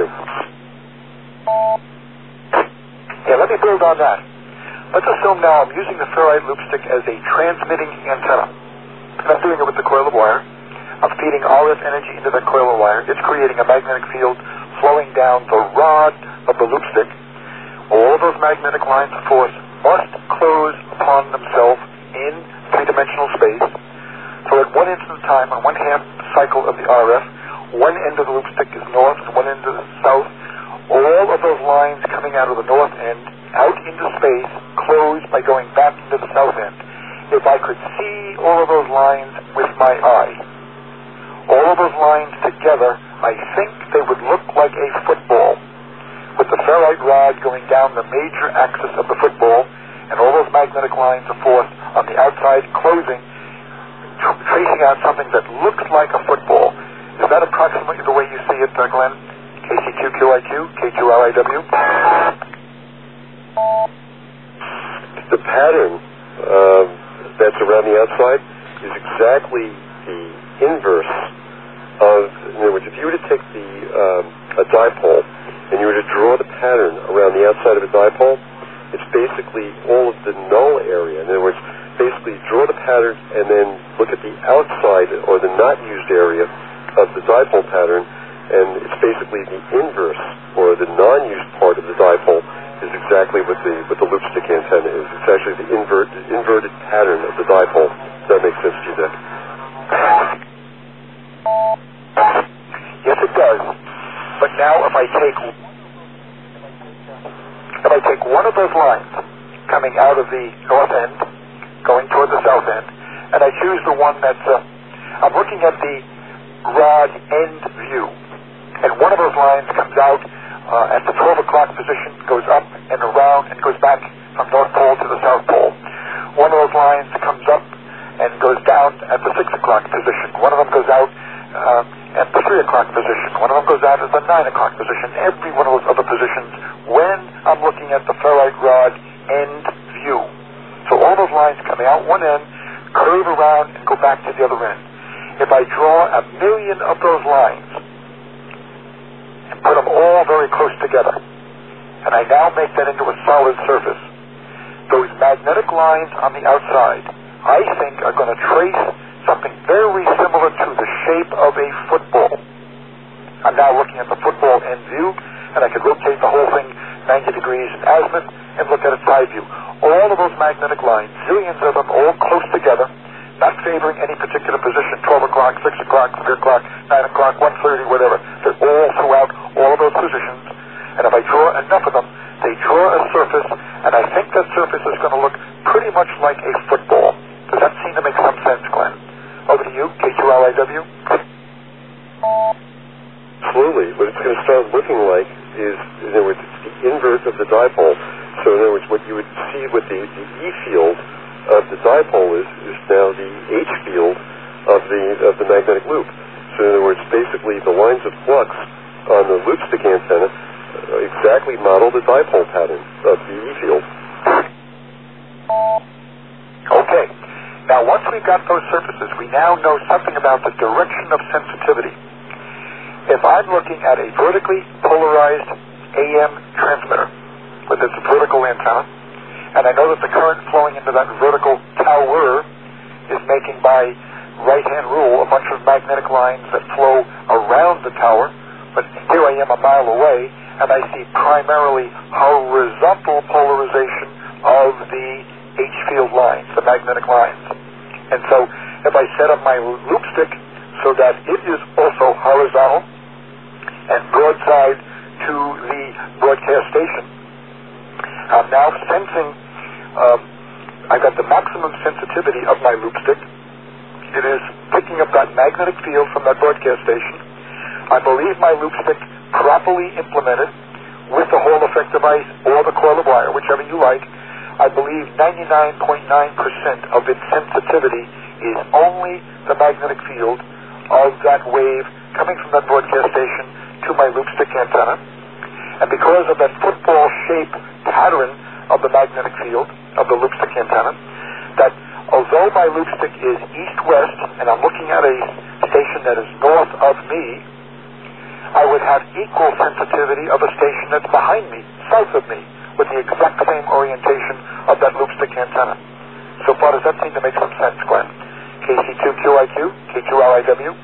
Yeah, let me build on that. Let's assume now I'm using the ferrite loop stick as a transmitting antenna. And I'm doing it with the coil of wire. I'm feeding R F energy into that coil of wire. It's creating a magnetic field flowing down the rod of the loop stick. All of those magnetic lines of force must close upon themselves in three-dimensional space. So at one instant of time, on one half cycle of the R F, one end of the loop stick is north and one end is south. All of those lines coming out of the north end, out into space, closed by going back into the south end. If I could see all of those lines with my eye, all of those lines together, I think they would look like a football, with the ferrite rod going down the major axis of the football, and all those magnetic lines of force on the outside closing, tr- tracing out something that looks like a football. Is that approximately the way you see it, uh, Glenn? K C two Q I Q, K two R I W? The pattern uh, that's around the outside is exactly the inverse of, in other words, if you were to take the um, a dipole and you were to draw the pattern around the outside of a dipole, it's basically all of the null area. In other words, basically draw the pattern and then look at the outside or the not used area of the dipole pattern, and it's basically the inverse or the non-used part of the dipole is exactly what the what the loop stick antenna is. It's actually the invert, inverted pattern of the dipole. Does that make sense to you, Dick? Yes, it does. But now if I take if I take one of those lines coming out of the north end, going toward the south end, and I choose the one that's, uh, I'm looking at the rod end view, and one of those lines comes out uh, at the twelve o'clock position, goes up and around and goes back from North Pole to the South Pole. One of those lines comes up and goes down at the six o'clock position. One of them goes out uh, at the three o'clock position. One of them goes out at the nine o'clock position. Every one of those other positions when I'm looking at the ferrite rod end view. So all those lines coming out one end, curve around, and go back to the other end. If I draw a million of those lines and put them all very close together, and I now make that into a solid surface, those magnetic lines on the outside, I think, are going to trace something very similar to the shape of a football. I'm now looking at the football end view, and I can rotate the whole thing ninety degrees in azimuth and look at its side view. All of those magnetic lines, zillions of them, all close together, not favoring any particular position, twelve o'clock, six o'clock, three o'clock, nine o'clock, one thirty, whatever. They're all throughout all of those positions. And if I draw enough of them, they draw a surface, and I think that surface is going to look pretty much like a football. Does that seem to make some sense, Glenn? Over to you, K two L I W. Slowly, what it's going to start looking like is, in other words, it's the inverse of the dipole. So in other words, what you would see with the, the E field of the dipole is, is now the H field of the of the magnetic loop. So in other words, basically the lines of flux on the loop stick antenna uh, exactly model the dipole pattern of the E field. Okay. Now, once we've got those surfaces, we now know something about the direction of sensitivity. If I'm looking at a vertically polarized A M transmitter with its vertical antenna, and I know that the current flowing into that vertical tower is making, by right-hand rule, a bunch of magnetic lines that flow around the tower, but here I am a mile away, and I see primarily horizontal polarization of the H field lines, the magnetic lines. And so if I set up my loop stick so that it is also horizontal and broadside to the broadcast station, I'm now sensing, um, I've got the maximum sensitivity of my loop stick. It is picking up that magnetic field from that broadcast station. I believe my loop stick, properly implemented with the Hall effect device or the coil of wire, whichever you like, I believe ninety-nine point nine percent of its sensitivity is only the magnetic field of that wave coming from that broadcast station to my loop stick antenna. And because of that football shape pattern of the magnetic field of the loop stick antenna, that although my loop stick is east-west and I'm looking at a station that is north of me, I would have equal sensitivity of a station that's behind me, south of me, with the exact same orientation of that loop stick antenna. So far, does that seem to make some sense, Glenn? K C two Q I Q, K two L I W?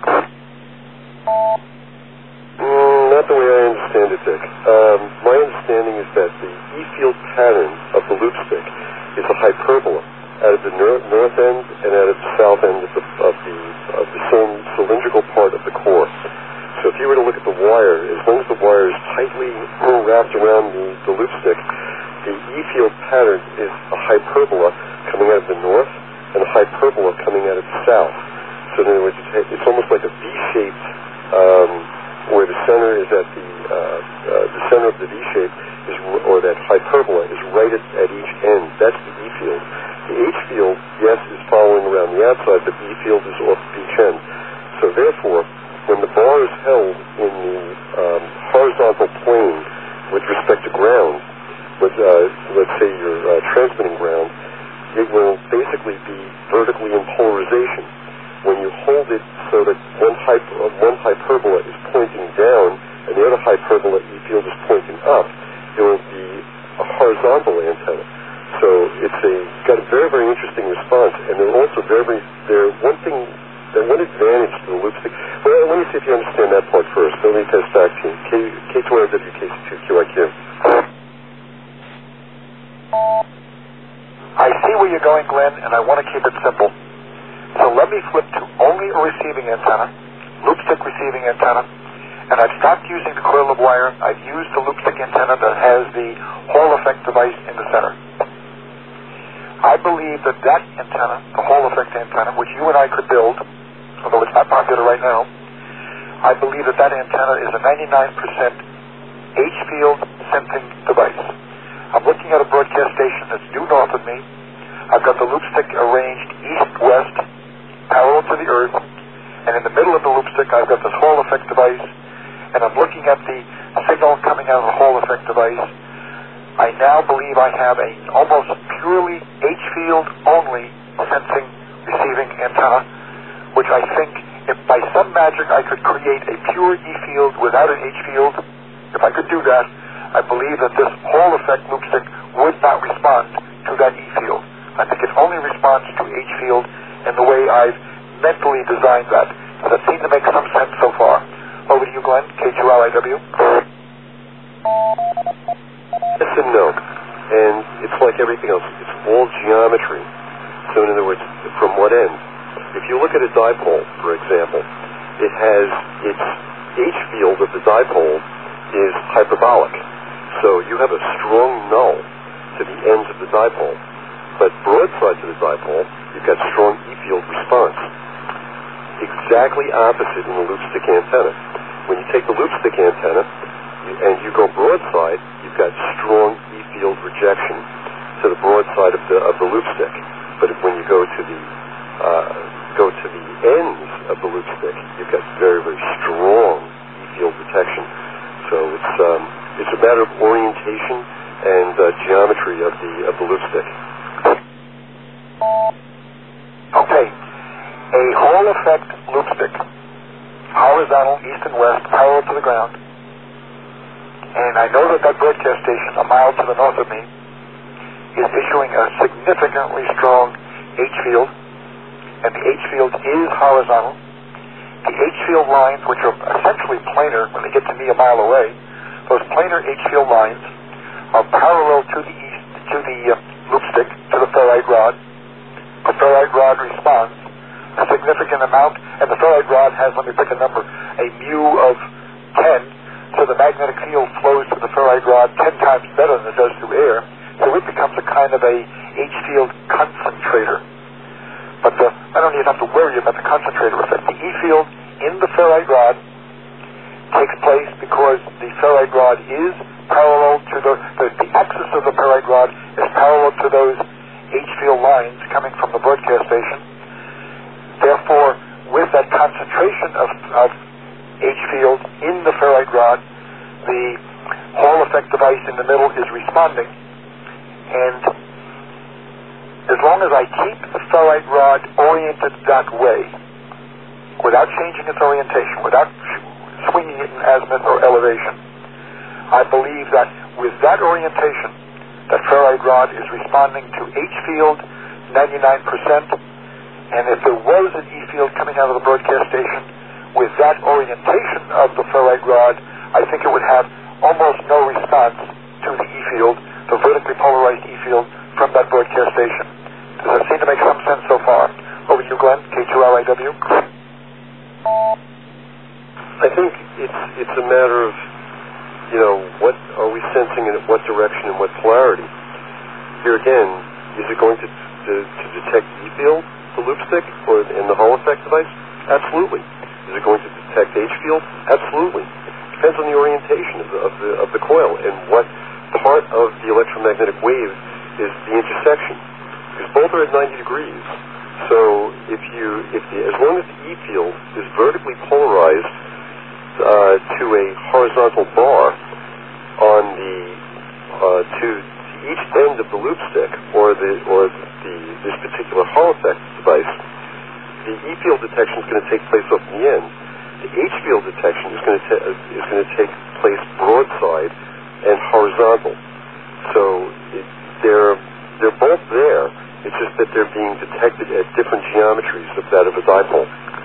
Mm, not the way I understand it, Dick. Um, my understanding is that the E field pattern of the loop stick is a hyperbola out of the nor- north end and out of the south end of the, of the, of the same cylindrical part of the core. So if you were to look at the wire, as long as the wire is tightly wrapped around the, the loop stick, the E field pattern is a hyperbola coming out of the north and a hyperbola coming out of the south. So in other words, it's, it's almost like a V-shaped, um, where the center is at the, uh, uh, the center of the V-shape, is, or that hyperbola is right at, at each end. That's the E field. The H field, yes, is following around the outside, but the E field is off each end. So therefore, when the bar is held in the um, horizontal plane with respect to ground, with, uh, let's say your uh, transmitting ground, it will basically be vertically in polarization. When you hold it so that one, hyper, uh, one hyperbola is pointing down and the other hyperbola E field is pointing up, it will be a horizontal antenna. So it's a got a very, very interesting response, and they're also very, very, they're one thing. Then one advantage to the loop stick. Well, let me see if you understand that part first. Let me test back to you. K two R W, K C two Q I Q. I see where you're going, Glenn, and I want to keep it simple. So let me flip to only a receiving antenna, loop stick receiving antenna, and I've stopped using the coil of wire. I've used the loop stick antenna that has the Hall effect device in the center. I believe that that antenna, the Hall effect antenna, which you and I could build, although it's not popular right now, I believe that that antenna is a ninety-nine percent H field sensing device. I'm looking at a broadcast station that's due north of me. I've got the loop stick arranged east-west, parallel to the Earth, and in the middle of the loop stick I've got this Hall effect device, and I'm looking at the signal coming out of the Hall effect device. I now believe I have a almost purely H field only sensing receiving antenna, which I think if by some magic I could create a pure E field without an H field, if I could do that, I believe that this Hall effect loop stick would not respond to that E field. I think it only responds to H field in the way I've mentally designed that. Does that seem to make some sense so far? Over to you, Glenn, K two L I W. Yes and no. And it's like everything else. It's all geometry. So in other words, from what end? If you look at a dipole, for example, it has its H field of the dipole is hyperbolic. So you have a strong null to the ends of the dipole. But broadside to the dipole, you've got strong E field response. Exactly opposite in the loop stick antenna. When you take the loop stick antenna you, and you go broadside, you've got strong E field rejection to the broadside of the of the loop stick. But if, when you go to the uh, go to the ends of the loop stick, you've got very very strong E field detection. So it's um, it's a matter of orientation and uh, geometry of the of the loop stick. Okay, a Hall effect loop stick, horizontal, east and west, parallel to the ground. And I know that that broadcast station, a mile to the north of me, is issuing a significantly strong H field, and the H field is horizontal. The H field lines, which are essentially planar when they get to me a mile away, those planar H field lines are parallel to the east, to the uh, loop stick, to the ferrite rod. The ferrite rod responds a significant amount, and the ferrite rod has, let me pick a number, a mu of ten, so the magnetic field flows through the ferrite rod ten times better than it does through air, so it becomes a kind of a H field concentrator. But the, I don't even have to worry about the concentrator effect. The E field in the ferrite rod takes place because the ferrite rod is parallel to the, the, the axis of the ferrite rod is parallel to those H field lines coming from the broadcast station. Therefore, with that concentration of, of H field in the ferrite rod, the Hall effect device in the middle is responding. And as long as I keep the ferrite rod oriented that way, without changing its orientation, without swinging it in azimuth or elevation, I believe that with that orientation, that ferrite rod is responding to H field ninety-nine percent, and if there was an E field coming out of the broadcast station, with that orientation of the ferrite rod, I think it would have almost no response to the E field, the vertically polarized E field from that broadcast station. Does that seem to make some sense so far? Over to you, Glenn, K two L I W. I think it's it's a matter of, you know, what are we sensing and at what direction and what polarity. Here again, is it going to to, to detect E field, the loop stick, or in the Hall effect device? Absolutely. Is it going to detect H field? Absolutely. Depends on the orientation of the of the, of the coil and what part of the electromagnetic wave is the intersection. Because both are at ninety degrees. So if you if the, as long as the E field is vertically polarized uh, to a horizontal bar on the uh, to each end of the loop stick or the or the this particular Hall effect device, the E field detection is going to take place off the end. The H field detection is going to ta- is going to take place broadside and horizontal. So it, they're they're both there. It's just that they're being detected at different geometries of that of a dipole.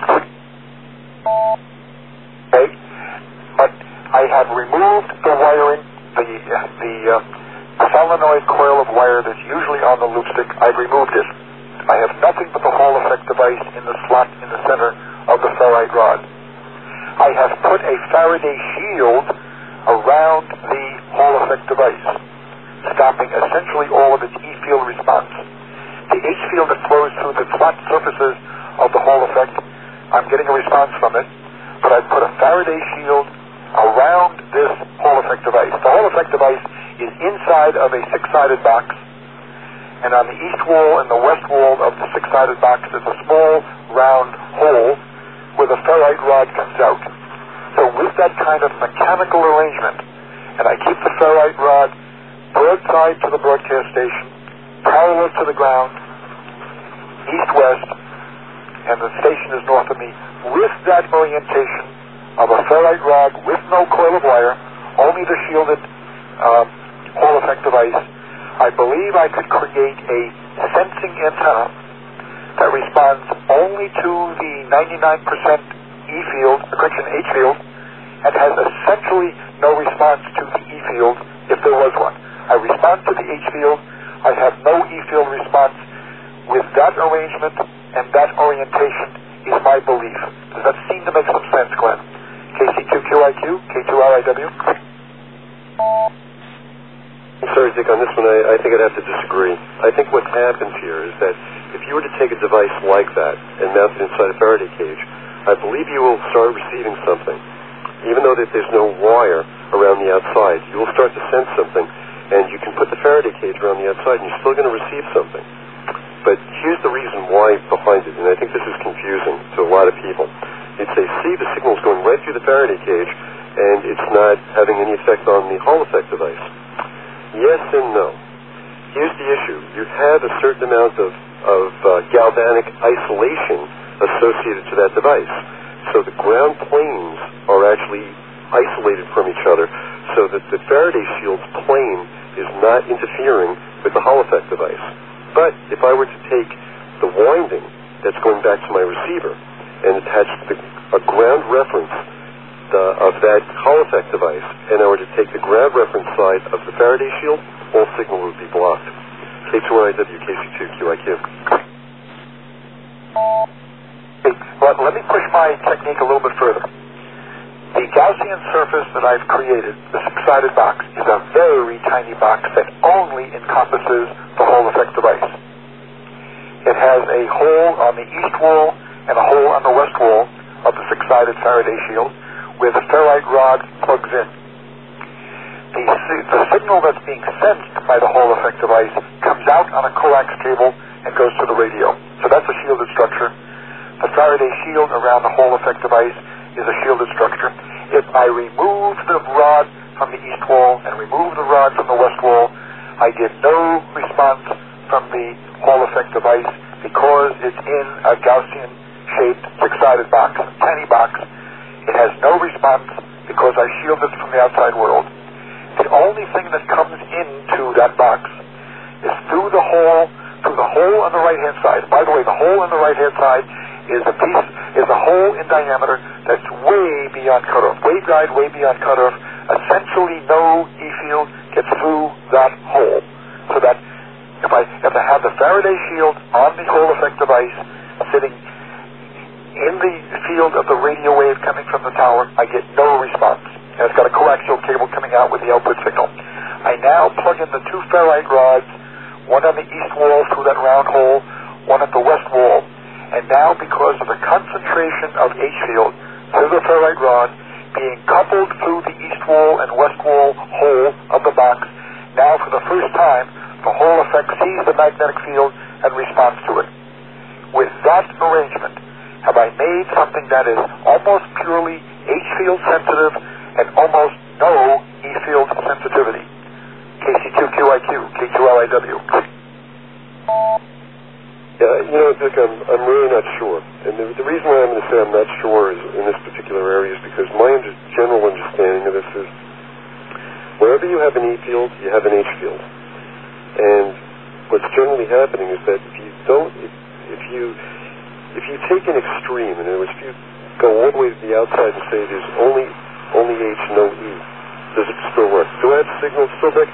Okay, but I have removed the wiring, the the uh, solenoid coil of wire that's usually on the loop stick. I've removed it. I have nothing but the Hall effect device in the slot in the center of the ferrite rod. I have put a Faraday shield around the Hall effect device, stopping essentially all of its E field response. The H field that flows through the flat surfaces of the Hall effect, I'm getting a response from it, but I've put a Faraday shield around this Hall effect device. The Hall effect device is inside of a six-sided box, and on the east wall and the west wall of the six-sided box is a small round hole where the ferrite rod comes out. So with that kind of mechanical arrangement, and I keep the ferrite rod broadside to the broadcast station, parallel to the ground, east-west, and the station is north of me, with that orientation of a ferrite rod with no coil of wire, only the shielded um, Hall effect device, I believe I could create a sensing antenna that responds only to the ninety-nine percent E field, the correction H field, and has essentially no response to the E field if there was one. I respond to the H field, I have no E field response. With that arrangement and that orientation is my belief. Does that seem to make some sense, Glenn? K C two Q I Q, K two R I W? I'm sorry, Dick, on this one, I, I think I'd have to disagree. I think what happens here is that if you were to take a device like that and mount it inside a Faraday cage, I believe you will start receiving something. Even though that there's no wire around the outside, you will start to sense something, and you can put the Faraday cage around the outside, and you're still going to receive something. But here's the reason why behind it, and I think this is confusing to a lot of people. It's they see the signal's going right through the Faraday cage, and it's not having any effect on the Hall effect device. Yes and no. Here's the issue. You have a certain amount of, of uh, galvanic isolation associated to that device. So the ground planes are actually isolated from each other so that the Faraday shield's plane is not interfering with the Hall effect device. But if I were to take the winding that's going back to my receiver and attach the, a ground reference the, of that Hall effect device, and I were to take the ground reference side of the Faraday shield, all signal would be blocked. K two R I W, K C two Q I Q. Hey, well, let me push my technique a little bit further. The Gaussian surface that I've created, the six-sided box, is a very tiny box that only encompasses the Hall effect device. It has a hole on the east wall and a hole on the west wall of the six-sided Faraday shield where the ferrite rod plugs in. The, the signal that's being sensed by the Hall effect device comes out on a coax cable and goes to the radio. So that's a shielded structure. The Faraday shield around the Hall effect device is a shielded structure. If I remove the rod from the east wall and remove the rod from the west wall, I get no response from the Hall effect device because it's in a Gaussian-shaped six-sided box, a tiny box. It has no response because I shield it from the outside world. The only thing that comes into that box is through the hole, through the hole on the right-hand side. By the way, the hole on the right-hand side is a piece, is a hole in diameter that's way beyond cutoff, waveguide way beyond cutoff. Essentially, no E field gets through that hole. So that if I if I have the Faraday shield on the Hall effect device sitting in the field of the radio wave coming from the tower, I get no response. And it's got a coaxial cable coming out with the output signal. I now plug in the two ferrite rods, one on the east wall through that round hole, one at the west wall. And now, because of the concentration of H field through the ferrite rod being coupled through the east wall and west wall hole of the box, now for the first time, the Hall effect sees the magnetic field and responds to it. With that arrangement, have I made something that is almost purely H field sensitive and almost no E field sensitivity? K C two Q I Q, K two R I W. Yeah, you know, Dick, I'm, I'm really not sure. And the, the reason why I'm going to say I'm not sure is in this particular area is because my under, general understanding of this is wherever you have an E field, you have an H field. And what's generally happening is that if you don't, if, if you if you take an extreme, in other words, if you go all the way to the outside and say there's only only H, no E, does it still work? Do I have signal still, Dick?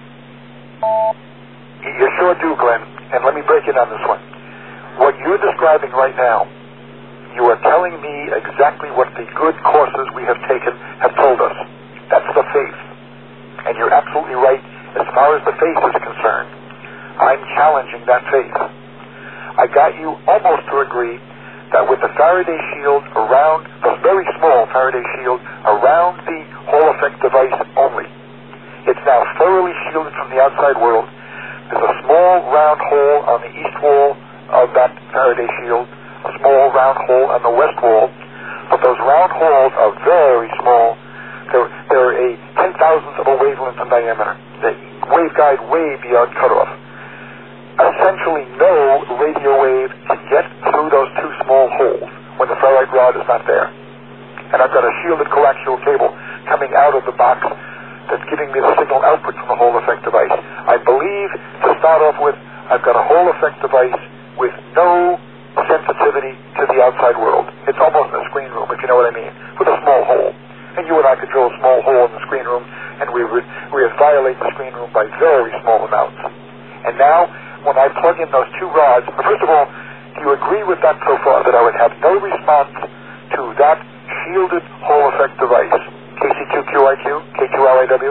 You sure do, Glenn. And let me break it on this one. What you're describing right now, you are telling me exactly what the good courses we have taken have told us. That's the faith. And you're absolutely right as far as the faith is concerned. I'm challenging that faith. I got you almost to agree that with the Faraday shield around the very small Faraday shield around the Hall effect device only. It's now thoroughly shielded from the outside world. There's a small round hole on the east wall of that Faraday shield, a small round hole on the west wall, but those round holes are very small. They're, they're a ten thousandth of a wavelength in diameter. They waveguide way beyond cutoff. Essentially no radio wave can get through those two small holes when the ferrite rod is not there. And I've got a shielded coaxial cable coming out of the box that's giving me the signal output from the Hall effect device. I believe, to start off with, I've got a Hall effect device with no sensitivity to the outside world. It's almost a screen room, if you know what I mean, with a small hole. And you and I could drill a small hole in the screen room, and we would, we would violate the screen room by very small amounts. And now, when I plug in those two rods, first of all, do you agree with that so far, that I would have no response to that shielded Hall effect device? K C two Q I Q, K two L A W?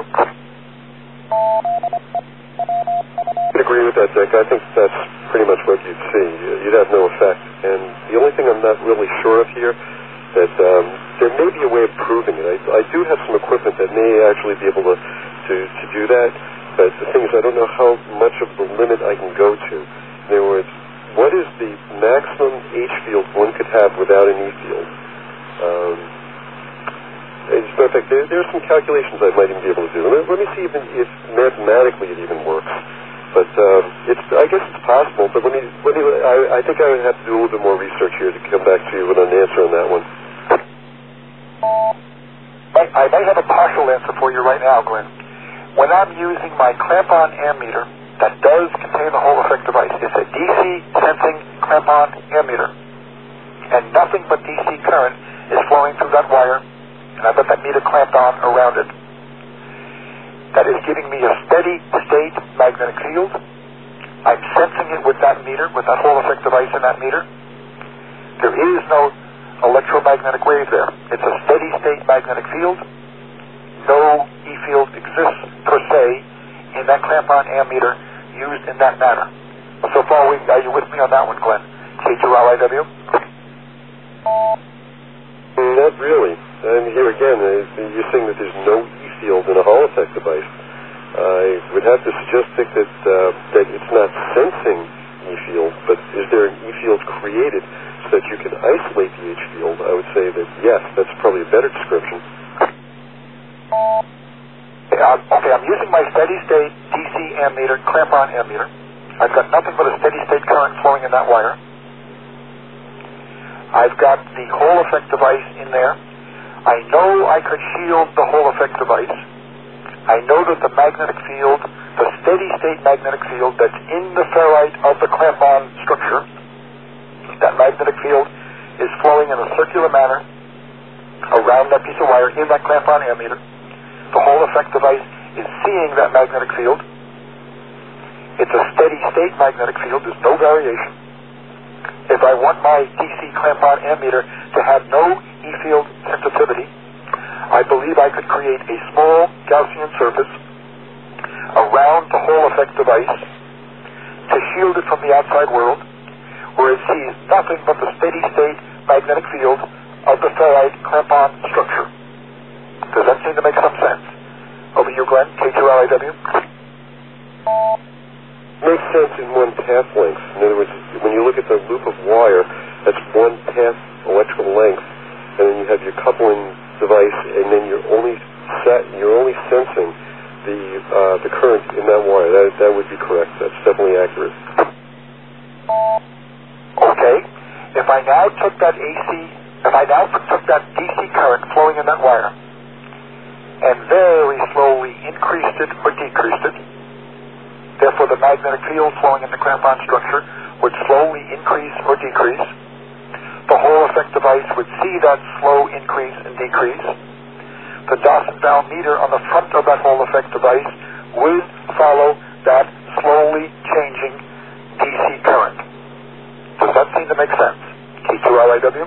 I agree with that, Dick. I think that's pretty much what you'd see. You'd have no effect. And the only thing I'm not really sure of here, that um, there may be a way of proving it. I, I do have some equipment that may actually be able to, to, to do that, but the thing is I don't know how much of the limit I can go to. In other words, what is the maximum H field one could have without an E field? Um, as a matter of fact, there, there are some calculations I might even be able to do. Let, let me see even if mathematically it even works. But um, it's, I guess it's possible. But let me, let me I, I think I would have to do a little bit more research here to come back to you with an answer on that one. I, I may have a partial answer for you right now, Glenn. When I'm using my clamp-on ammeter that does contain the Hall effect device, it's a D C sensing clamp-on ammeter, and nothing but D C current is flowing through that wire, and I've got that meter clamped on around it. That is giving me a steady state magnetic field. I'm sensing it with that meter, with that Hall effect device in that meter. There is no electromagnetic wave there. It's a steady state magnetic field. No E field exists per se in that clamp-on ammeter used in that manner. So far, we, are you with me on that one, Glenn? K two L I W? Not really. And here again, you're saying that there's no E field in a Hall effect device. I would have to suggest Dick, that uh, that it's not sensing E field, but is there an E field created so that you can isolate the H field? I would say that yes, that's probably a better description. Uh, okay, I'm using my steady state D C ammeter, clamp-on ammeter. I've got nothing but a steady state current flowing in that wire. I've got the Hall effect device in there. I know I could shield the Hall effect device. I know that the magnetic field, the steady state magnetic field that's in the ferrite of the clamp-on structure, that magnetic field is flowing in a circular manner around that piece of wire in that clamp-on ammeter. The Hall effect device is seeing that magnetic field. It's a steady state magnetic field. There's no variation. If I want my D C clamp-on ammeter to have no E field sensitivity, I believe I could create a small Gaussian surface around the Hall effect device to shield it from the outside world, where it sees nothing but the steady state magnetic field of the ferrite clamp-on structure. Does that seem to make some sense? Over to you, Glenn, K two L I W. Makes sense in one path length. In other words, when you look at the loop of wire, that's one path electrical length, and then you have your coupling device, and then you're only set, you're only sensing the uh, the current in that wire. That that would be correct. That's definitely accurate. Okay. If I now took that A C, if I now took that D C current flowing in that wire, and very slowly increased it or decreased it, therefore the magnetic field flowing in the clamp-on structure would slowly increase or decrease. The Hall effect device would see that slow increase and decrease. The Dawson-Bell meter on the front of that Hall effect device would follow that slowly changing D C current. Does that seem to make sense? K two L I W?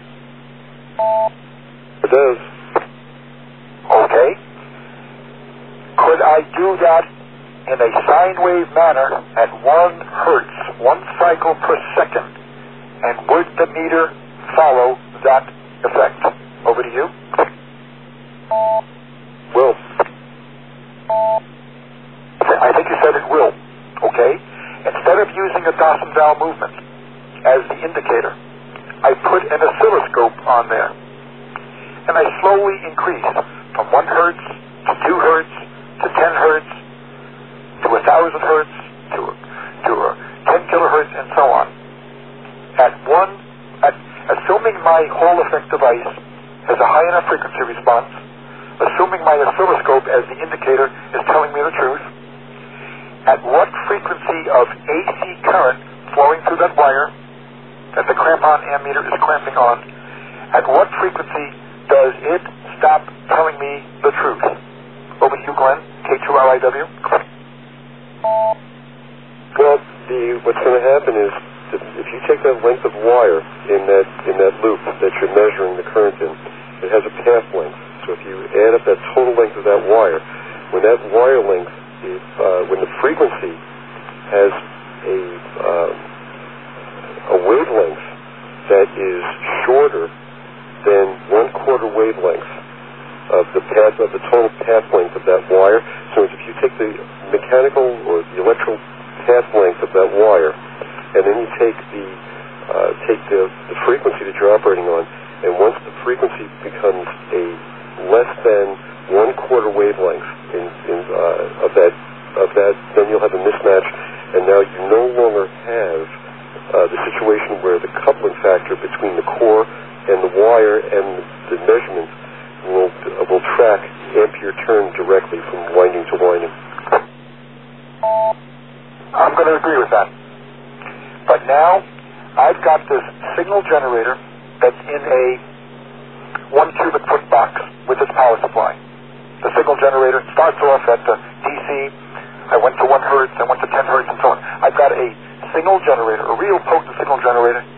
It does. Okay. Could I do that in a sine wave manner at one hertz, one cycle per second, and would the meter follow that effect? over to you. Will. I think you said it will. Okay? Instead of using a Dawson valve movement as the indicator, I put an oscilloscope on there. And I slowly increase from one hertz to two hertz to ten hertz to a thousand hertz to a, to a ten kilohertz and so on. At one, at, assuming my Hall effect device has a high enough frequency response, assuming my oscilloscope as the indicator is telling me the truth, at what frequency of A C current flowing through that wire that the cramp-on ammeter is clamping on, at what frequency does it stop telling me the truth? Over to you, Glenn, K two R I W. Well, the, what's going to happen is that if you take that length of wire in that in that loop that you're measuring the current in, it has a path length. So if you add up that total length of that wire, when that wire length, is, uh, when the frequency has a um, a wavelength that is shorter than one quarter wavelength of the path of the total path length of that wire. So if you take the mechanical or the electrical path length of that wire, and then you take the uh, take the, the frequency that you're operating on, and once the frequency becomes a less than one quarter wavelength in, in uh, of that of that, then you'll have a mismatch, and now you no longer have uh, the situation where the coupling factor between the core and the wire and the measurement will uh, will track ampere turn directly from winding to winding. I'm going to agree with that. But now I've got this signal generator that's in a one cubic foot box with its power supply. The signal generator starts off at the D C. I went to one hertz, I went to ten hertz, and so on. I've got a signal generator, a real potent signal generator